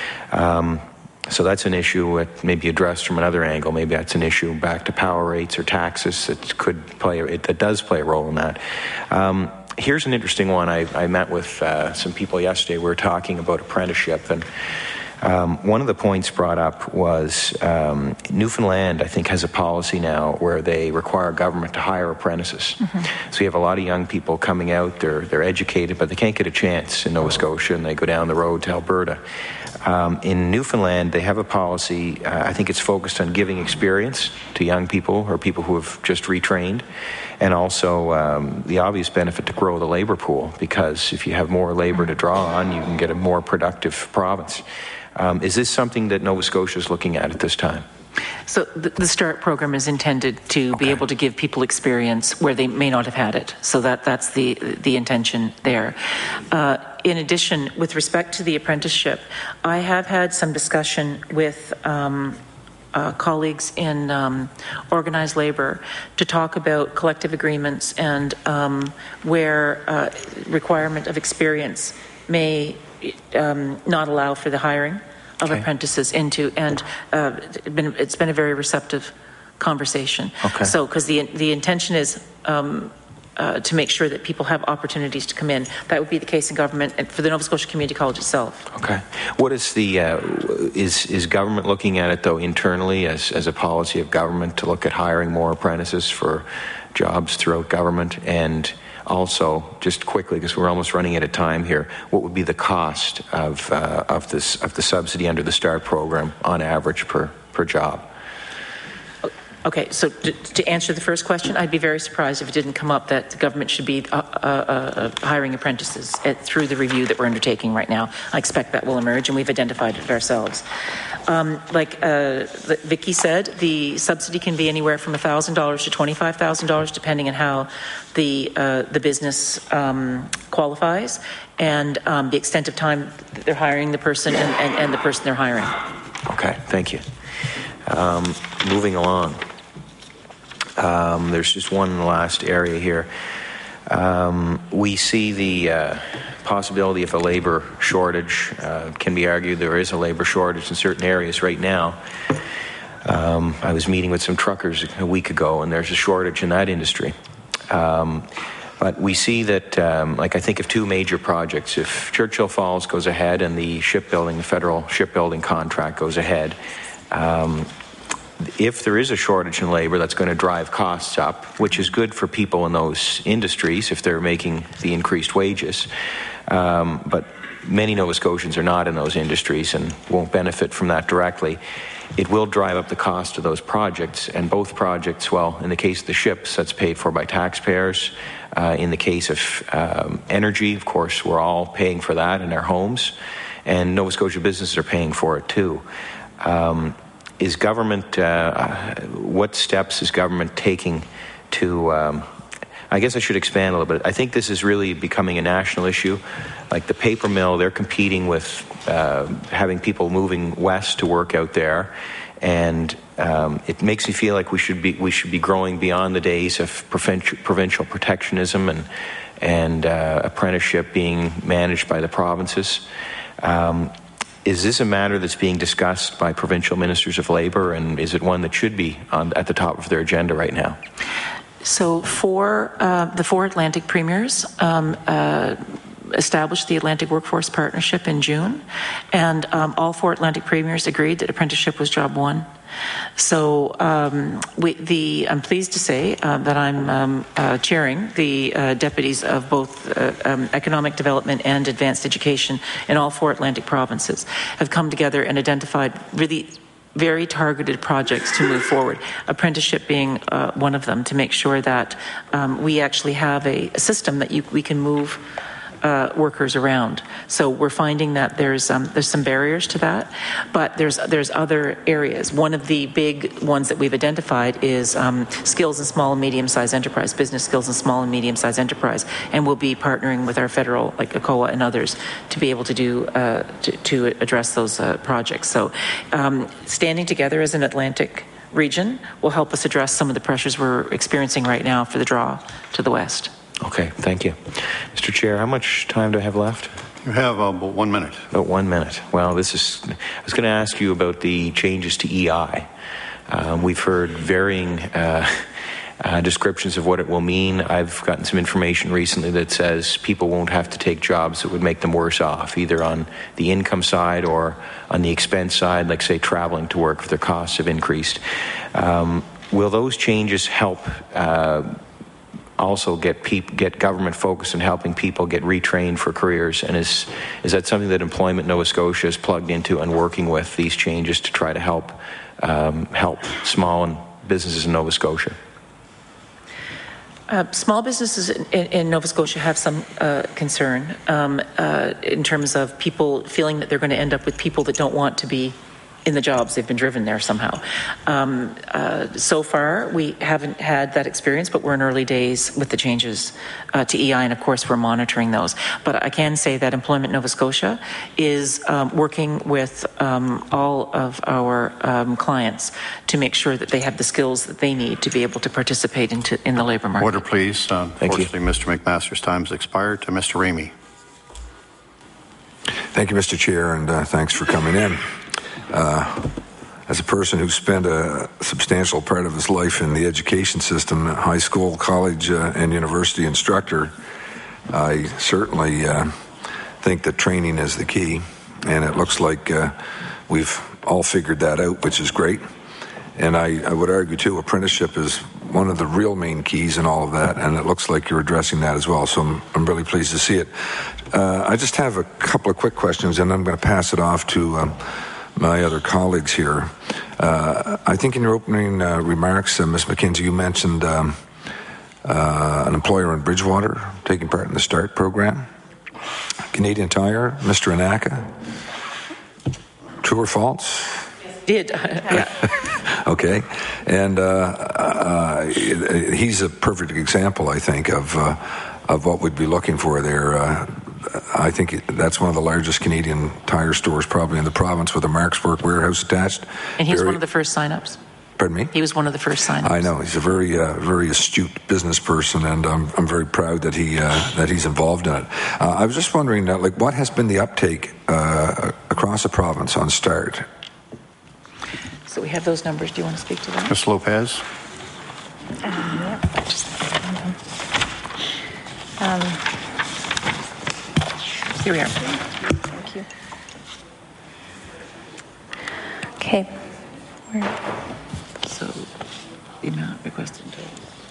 so that's an issue that may be addressed from another angle. Maybe that's an issue back to power rates or taxes that does play a role in that. Here's an interesting one. I met with some people yesterday. We were talking about apprenticeship, and one of the points brought up was Newfoundland, I think, has a policy now where they require government to hire apprentices. So you have a lot of young people coming out, they're educated, but they can't get a chance in Nova Scotia, and they go down the road to Alberta. In Newfoundland, they have a policy, I think it's focused on giving experience to young people or people who have just retrained, and also the obvious benefit to grow the labor pool, because if you have more labor to draw on, you can get a more productive province. Is this something that Nova Scotia is looking at this time? So the START program is intended to be able to give people experience where they may not have had it. So that's the intention there. In addition, with respect to the apprenticeship, I have had some discussion with colleagues in organized labor to talk about collective agreements and where requirement of experience may not allow for the hiring of apprentices into, and it's been a very receptive conversation. So, because the intention is to make sure that people have opportunities to come in. That would be the case in government and for the Nova Scotia Community College itself. Okay. What is the is government looking at it though internally as a policy of government to look at hiring more apprentices for jobs throughout government? And also, just quickly, because we're almost running out of time here, what would be the cost of the subsidy under the START program on average per job? Okay, so to answer the first question, I'd be very surprised if it didn't come up that the government should be hiring apprentices through the review that we're undertaking right now. I expect that will emerge, and we've identified it ourselves. Like Vicky said, the subsidy can be anywhere from $1,000 to $25,000, depending on how the business qualifies and the extent of time they're hiring the person and the person they're hiring. Okay, thank you. Moving along. There's just one last area here. We see the possibility of a labor shortage. Can be argued there is a labor shortage in certain areas right now. I was meeting with some truckers a week ago, and there's a shortage in that industry. But we see that, like I think of two major projects. If Churchill Falls goes ahead and the shipbuilding, the federal shipbuilding contract goes ahead, if there is a shortage in labor, that's going to drive costs up, which is good for people in those industries if they're making the increased wages. But many Nova Scotians are not in those industries and won't benefit from that directly. It will drive up the cost of those projects, and both projects, well, in the case of the ships, that's paid for by taxpayers. In the case of energy, of course, we're all paying for that in our homes, and Nova Scotia businesses are paying for it too. Is government, what steps is government taking to, I guess I should expand a little bit. I think this is really becoming a national issue. Like the paper mill, they're competing with having people moving west to work out there, and it makes me feel like we should be growing beyond the days of provincial protectionism and apprenticeship being managed by the provinces. Is this a matter that's being discussed by provincial ministers of labour, and is it one that should be at the top of their agenda right now? So for the 4 Atlantic premiers, established the Atlantic Workforce Partnership in June, and all 4 Atlantic premiers agreed that apprenticeship was job one. So I'm pleased to say that I'm chairing the deputies of both economic development and advanced education in all 4 Atlantic provinces have come together and identified really very targeted projects to move forward, apprenticeship being one of them, to make sure that we actually have a system that we can move workers around. So we're finding that there's some barriers to that, but there's other areas. One of the big ones that we've identified is skills in small and medium-sized enterprise, business skills in small and medium-sized enterprise, and we'll be partnering with our federal, like ACOA and others, to be able to do to address those projects. So standing together as an Atlantic region will help us address some of the pressures we're experiencing right now for the draw to the west. Okay, thank you. Mr. Chair, how much time do I have left? You have about 1 minute. About 1 minute. Well, I was going to ask you about the changes to EI. We've heard varying descriptions of what it will mean. I've gotten some information recently that says people won't have to take jobs that would make them worse off, either on the income side or on the expense side, like, say, traveling to work if their costs have increased. Will those changes help also get government focused on helping people get retrained for careers, and is that something that Employment Nova Scotia is plugged into and working with these changes to try to help small and businesses in Nova Scotia? Small businesses in Nova Scotia have some concern in terms of people feeling that they're going to end up with people that don't want to be in the jobs. They've been driven there somehow. So far, we haven't had that experience, but we're in early days with the changes to EI, and of course, we're monitoring those. But I can say that Employment Nova Scotia is working with all of our clients to make sure that they have the skills that they need to be able to participate in the labour market. Order, please. Unfortunately, Mr. McMaster's time has expired. To Mr. Ramey. Thank you, Mr. Chair, and thanks for coming in. As a person who spent a substantial part of his life in the education system, high school, college, and university instructor, I certainly think that training is the key, and it looks like we've all figured that out, which is great. And I would argue, too, apprenticeship is one of the real main keys in all of that, and it looks like you're addressing that as well, so I'm really pleased to see it. I just have a couple of quick questions, and I'm going to pass it off to my other colleagues here. I think in your opening remarks, Ms. McKenzie, you mentioned an employer in Bridgewater taking part in the START program. Canadian Tire, Mr. Anaka. True or false? Did. Yeah. Okay. And he's a perfect example, I think, of what we'd be looking for there. I think that's one of the largest Canadian Tire stores probably in the province with a Mark's Work warehouse attached. And he was one of the first sign-ups. Pardon me? He was one of the first sign-ups. I know. He's a very astute business person, and I'm very proud that he's involved in it. I was just wondering, what has been the uptake across the province on START? So we have those numbers. Do you want to speak to that? Ms. Lopez. Here we are. Thank you. Okay. So the amount requested total.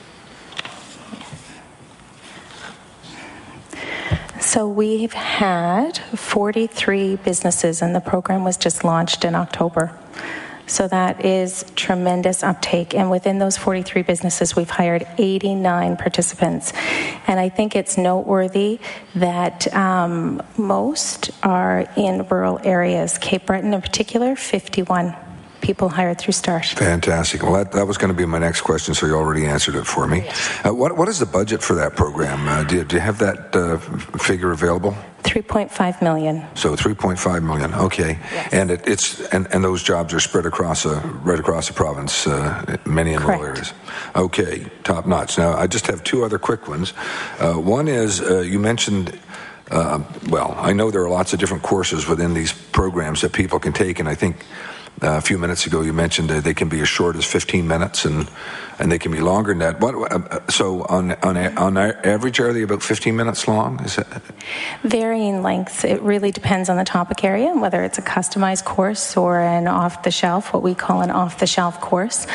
So we've had 43 businesses, and the program was just launched in October. So that is tremendous uptake. And within those 43 businesses, we've hired 89 participants. And I think it's noteworthy that most are in rural areas. Cape Breton in particular, 51 people hired through START. Fantastic. Well, that was going to be my next question, so you already answered it for me. What is the budget for that program? Do you have that figure available? 3.5 million. So 3.5 million. Okay. Yes. And and those jobs are spread right across the province, many in rural areas. Okay. Top notch. Now, I just have two other quick ones. One is you mentioned. Well, I know there are lots of different courses within these programs that people can take, and I think a few minutes ago you mentioned they can be as short as 15 minutes and they can be longer than that. So on average, are they about 15 minutes long? Is that varying lengths? It really depends on the topic area, whether it's a customized course or an off-the-shelf, what we call an off-the-shelf course.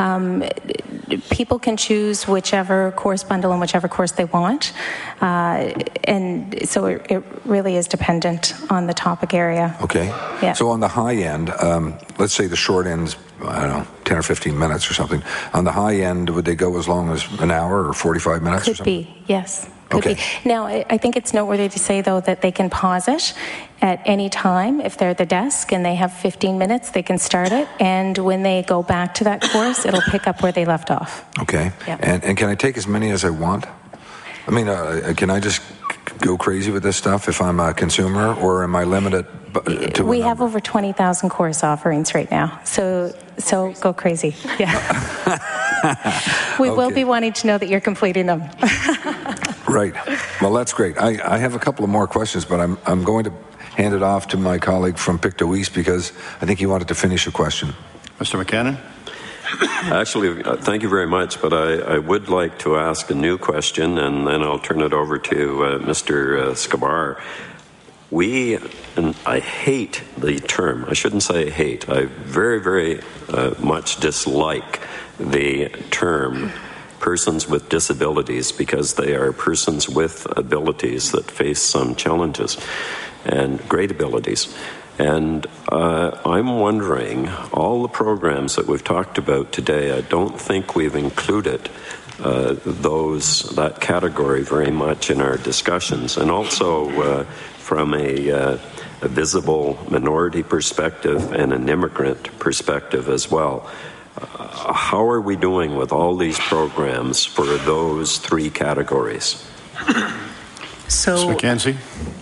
People can choose whichever course bundle and whichever course they want. And so it really is dependent on the topic area. Okay. Yeah. So on the high end, let's say the short end's, I don't know, 10 or 15 minutes or something. On the high end, would they go as long as an hour or 45 minutes or something? Could be, yes. Could be. Now, I think it's noteworthy to say, though, that they can pause it at any time. If they're at the desk and they have 15 minutes, they can start it. And when they go back to that course, it'll pick up where they left off. Okay. Yeah. And can I take as many as I want? I mean, can I just go crazy with this stuff if I'm a consumer, or am I limited to We have over 20,000 course offerings right now, so go crazy. Yeah. We will be wanting to know that you're completing them. Right. Well, that's great. I have a couple of more questions, but I'm going to hand it off to my colleague from Pictou East because I think he wanted to finish a question. Mr. McCannon? Actually, thank you very much, but I would like to ask a new question, and then I'll turn it over to Mr. Scabar. And I hate the term, I shouldn't say hate, I very, very much dislike the term persons with disabilities, because they are persons with abilities that face some challenges and great abilities. And I'm wondering, all the programs that we've talked about today, I don't think we've included that category very much in our discussions. And also from a visible minority perspective and an immigrant perspective as well. How are we doing with all these programs for those three categories? So, Ms. McKenzie?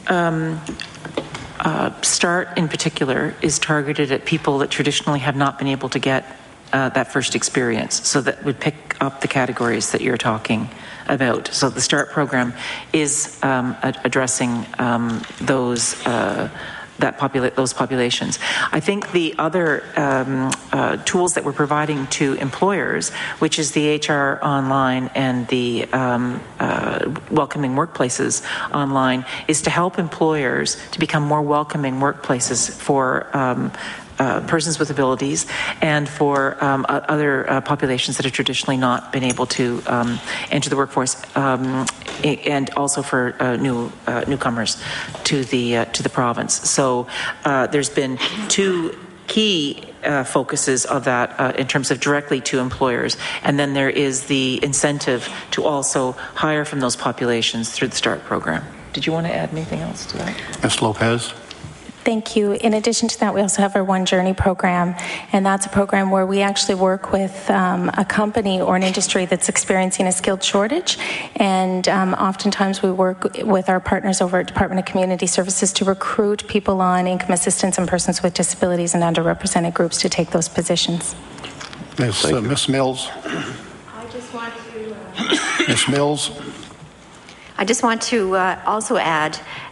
START in particular is targeted at people that traditionally have not been able to get that first experience. So that would pick up the categories that you're talking about. So the START program is addressing those populations. I think the other tools that we're providing to employers, which is the HR Online and the Welcoming Workplaces Online, is to help employers to become more welcoming workplaces for persons with abilities and for other populations that have traditionally not been able to enter the workforce, and also for newcomers to the province. So there's been two key focuses of that in terms of directly to employers, and then there is the incentive to also hire from those populations through the START program. Did you want to add anything else to that? Ms. Lopez? Thank you. In addition to that, we also have our One Journey program, and that's a program where we actually work with a company or an industry that's experiencing a skilled shortage, and oftentimes we work with our partners over at Department of Community Services to recruit people on income assistance and persons with disabilities and underrepresented groups to take those positions. Ms. Mills? I just want to... Ms. Mills? I just want to also add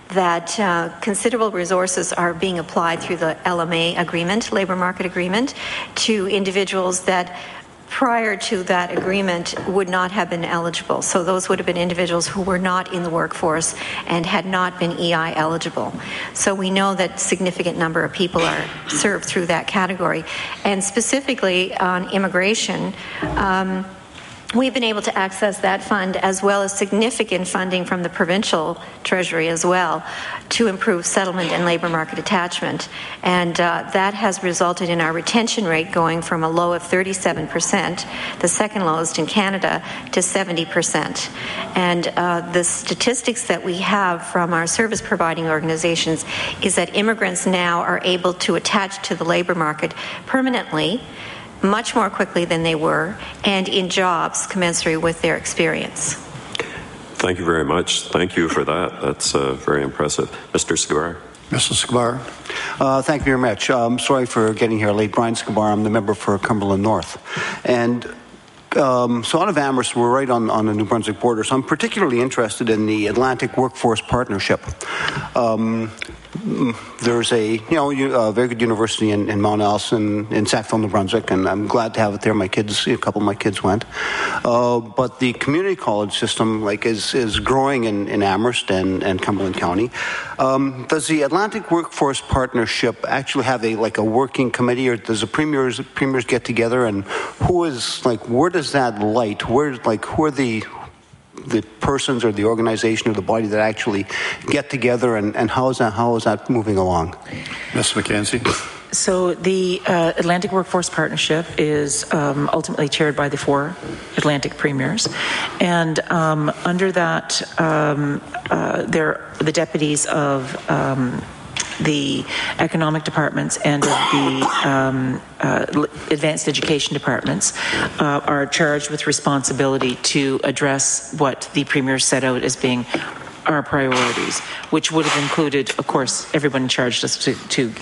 that considerable resources are being applied through the LMA agreement, labor market agreement, to individuals that prior to that agreement would not have been eligible. So those would have been individuals who were not in the workforce and had not been EI eligible. So we know that significant number of people are served through that category. And specifically on immigration, we've been able to access that fund as well as significant funding from the provincial treasury as well to improve settlement and labor market attachment. And that has resulted in our retention rate going from a low of 37%, the second lowest in Canada, to 70%. And the statistics that we have from our service providing organizations is that immigrants now are able to attach to the labor market permanently, much more quickly than they were, and in jobs commensurate with their experience. Thank you very much. Thank you for that. That's very impressive. Mr. Sklar. Mr. Sklar. Thank you very much. I'm sorry for getting here late. Brian Sklar, I'm the member for Cumberland North. And so out of Amherst, we're right on the New Brunswick border, so I'm particularly interested in the Atlantic Workforce Partnership. There's a very good university in Mount Allison in Sackville, New Brunswick, and I'm glad to have it there. A couple of my kids went. But the community college system is growing in Amherst and Cumberland County. Does the Atlantic Workforce Partnership actually have a working committee, or does the premiers get together, and where does that light? Who are the persons or the organization or the body that actually get together, and how is that moving along? Ms. McKenzie. So the Atlantic Workforce Partnership is ultimately chaired by the 4 Atlantic premiers, and under that they're the deputies of the economic departments and of the advanced education departments are charged with responsibility to address what the premier set out as being our priorities, which would have included, of course, everyone charged us to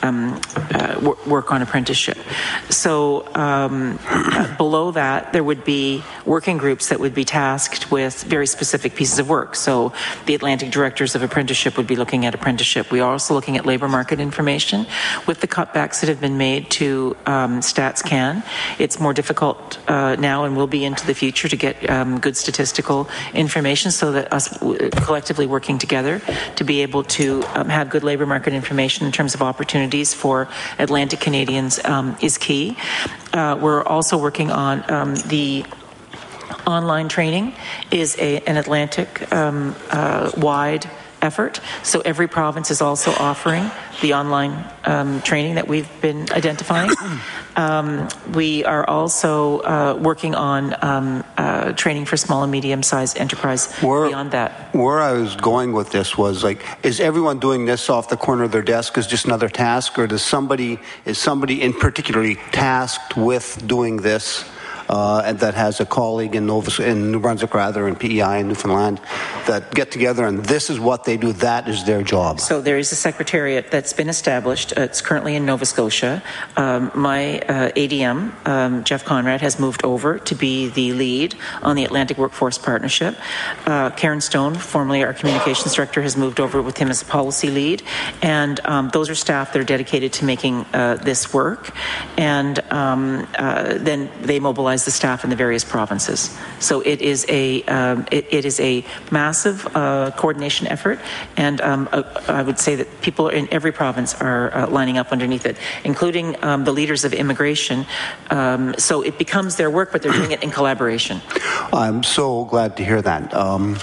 work on apprenticeship. So below that, there would be working groups that would be tasked with very specific pieces of work. So the Atlantic Directors of Apprenticeship would be looking at apprenticeship. We are also looking at labor market information. With the cutbacks that have been made to StatsCan, it's more difficult now and will be into the future to get good statistical information, so that us collectively working together to be able to have good labor market information in terms of opportunities for Atlantic Canadians is key. We're also working on the online training is an Atlantic-wide effort. So every province is also offering the online training that we've been identifying. We are also working on training for small and medium-sized enterprise beyond that. Where I was going with this was, is everyone doing this off the corner of their desk as just another task, or is somebody in particularly tasked with doing this? And that has a colleague in New Brunswick, in PEI in Newfoundland, that get together and this is what they do. That is their job. So there is a secretariat that's been established. It's currently in Nova Scotia. My ADM, Jeff Conrad, has moved over to be the lead on the Atlantic Workforce Partnership. Karen Stone, formerly our communications director, has moved over with him as a policy lead. And those are staff that are dedicated to making this work. And then they mobilize the staff in the various provinces. So it is a massive coordination effort, and I would say that people in every province are lining up underneath it, including the leaders of immigration. So it becomes their work, but they're doing it in collaboration. I'm so glad to hear that. On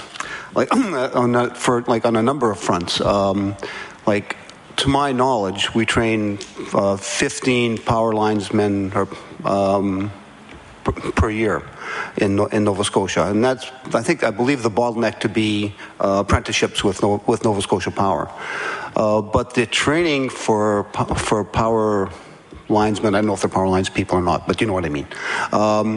a number of fronts. To my knowledge, we train 15 power linesmen per year in Nova Scotia, and I believe the bottleneck to be apprenticeships with Nova Scotia Power. But the training for power linesmen, I don't know if they're power lines people or not, but you know what I mean.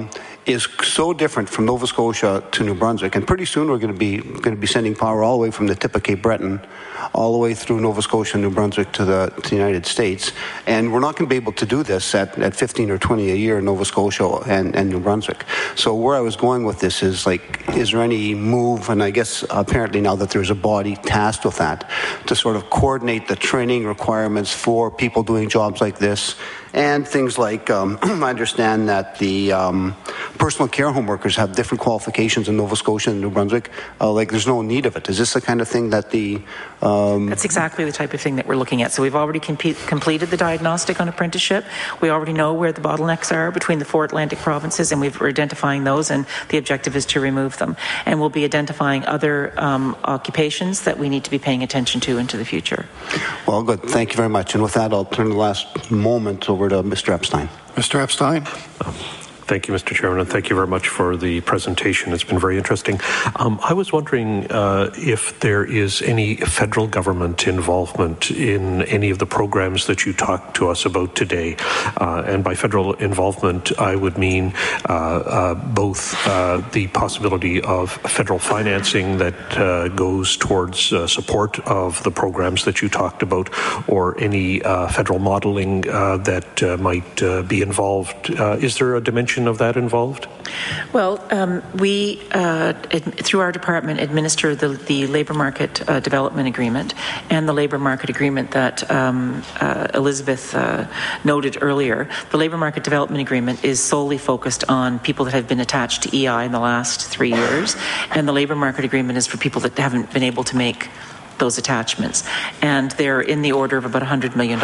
is so different from Nova Scotia to New Brunswick, and pretty soon we're going to be sending power all the way from the tip of Cape Breton all the way through Nova Scotia and New Brunswick to the United States, and we're not going to be able to do this at 15 or 20 a year in Nova Scotia and New Brunswick. So where I was going with this is, like, is there any move, and I guess apparently now that there's a body tasked with that, to sort of coordinate the training requirements for people doing jobs like this, and things like, I understand that the personal care home workers have different qualifications in Nova Scotia and New Brunswick. Like, there's no need of it. Is this the kind of thing that the... That's exactly the type of thing that we're looking at. So we've already completed the diagnostic on apprenticeship. We already know where the bottlenecks are between the 4 Atlantic provinces, and we're identifying those, and the objective is to remove them. And we'll be identifying other occupations that we need to be paying attention to into the future. Well, good. Thank you very much. And with that, I'll turn the last moment over to Mr. Epstein. Mr. Epstein. Thank you, Mr. Chairman, and thank you very much for the presentation. It's been very interesting. I was wondering if there is any federal government involvement in any of the programs that you talked to us about today. And by federal involvement, I would mean both the possibility of federal financing that goes towards support of the programs that you talked about, or any federal modeling that might be involved. Is there a dimension of that involved? Well, we, through our department, administer the Labour Market Development Agreement and the Labour Market Agreement that Elizabeth noted earlier. The Labour Market Development Agreement is solely focused on people that have been attached to EI in the last 3 years, and the Labour Market Agreement is for people that haven't been able to make those attachments. And they're in the order of about $100 million,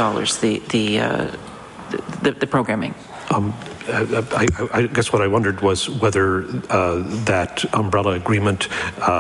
the programming. I guess what I wondered was whether that umbrella agreement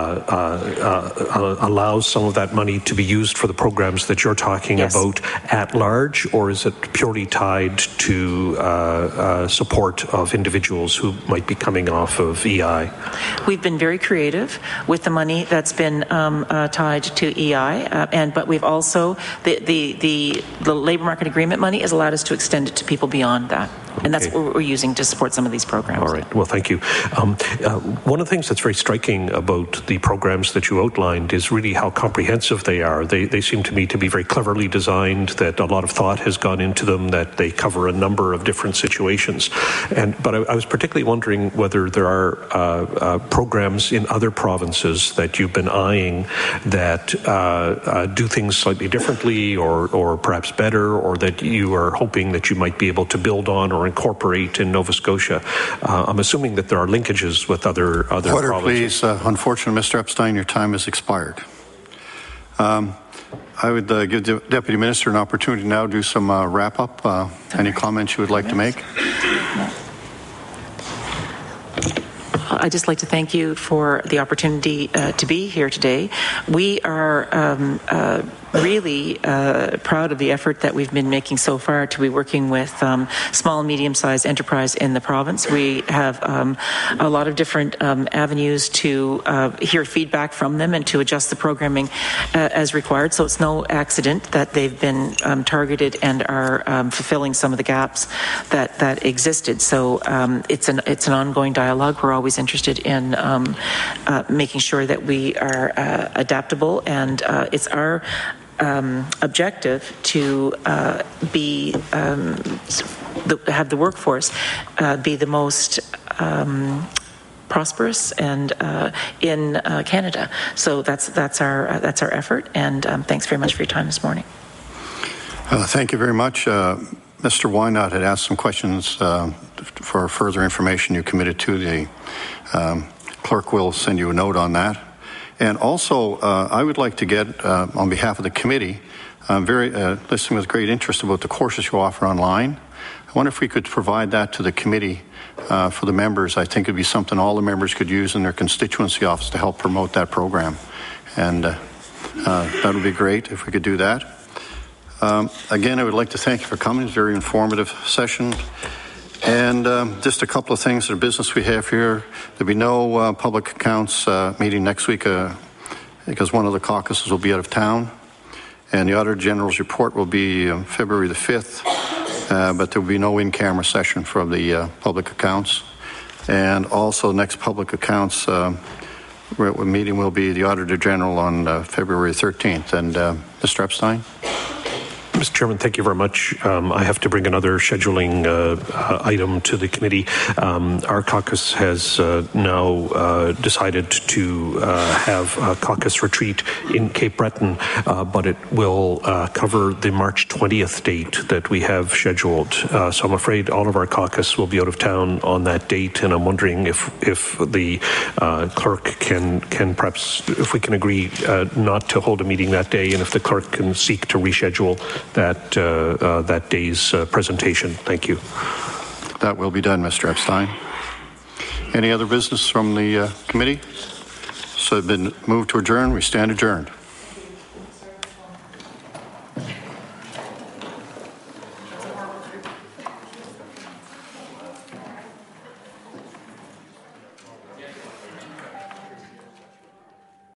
allows some of that money to be used for the programs that you're talking about at large, or is it purely tied to support of individuals who might be coming off of EI? We've been very creative with the money that's been tied to EI, but we've also, the Labour Market Agreement money has allowed us to extend it to people beyond that. And that's what we're using to support some of these programs. All right. Well, thank you. One of the things that's very striking about the programs that you outlined is really how comprehensive they are. They seem to me to be very cleverly designed, that a lot of thought has gone into them, that they cover a number of different situations. But I was particularly wondering whether there are programs in other provinces that you've been eyeing that do things slightly differently or perhaps better, or that you are hoping that you might be able to build on or incorporate in Nova Scotia. I'm assuming that there are linkages with other Order, provinces. please. Unfortunately, Mr. Epstein, your time has expired. I would give the Deputy Minister an opportunity now to do some wrap-up. Any comments you would like to make? I'd just like to thank you for the opportunity to be here today. We are really proud of the effort that we've been making so far to be working with small and medium-sized enterprise in the province. We have a lot of different avenues to hear feedback from them and to adjust the programming as required. So it's no accident that they've been targeted and are fulfilling some of the gaps that existed. So it's an ongoing dialogue. We're always interested in making sure that we are adaptable, and it's our objective to have the workforce be the most prosperous and in Canada. So that's our effort, and thanks very much for your time this morning. Thank you very much. Mr. Wynot had asked some questions for further information you committed to. The clerk will send you a note on that. And also, I would like to get, on behalf of the committee, I'm listening with great interest about the courses you offer online. I wonder if we could provide that to the committee for the members. I think it would be something all the members could use in their constituency office to help promote that program. And that would be great if we could do that. Again, I would like to thank you for coming. It's a very informative session. And just a couple of things, the business we have here. There'll be no public accounts meeting next week because one of the caucuses will be out of town. And the Auditor General's report will be February the 5th, but there will be no in-camera session for the public accounts. And also, next public accounts meeting will be the Auditor General on February 13th. And Mr. Epstein? Mr. Chairman, thank you very much. I have to bring another scheduling item to the committee. Our caucus has now decided to have a caucus retreat in Cape Breton, but it will cover the March 20th date that we have scheduled. So I'm afraid all of our caucus will be out of town on that date, and I'm wondering if the clerk can perhaps, if we can agree not to hold a meeting that day, and if the clerk can seek to reschedule that day's presentation. Thank you. That will be done, Mr. Epstein. Any other business from the committee? So it's been moved to adjourn. We stand adjourned.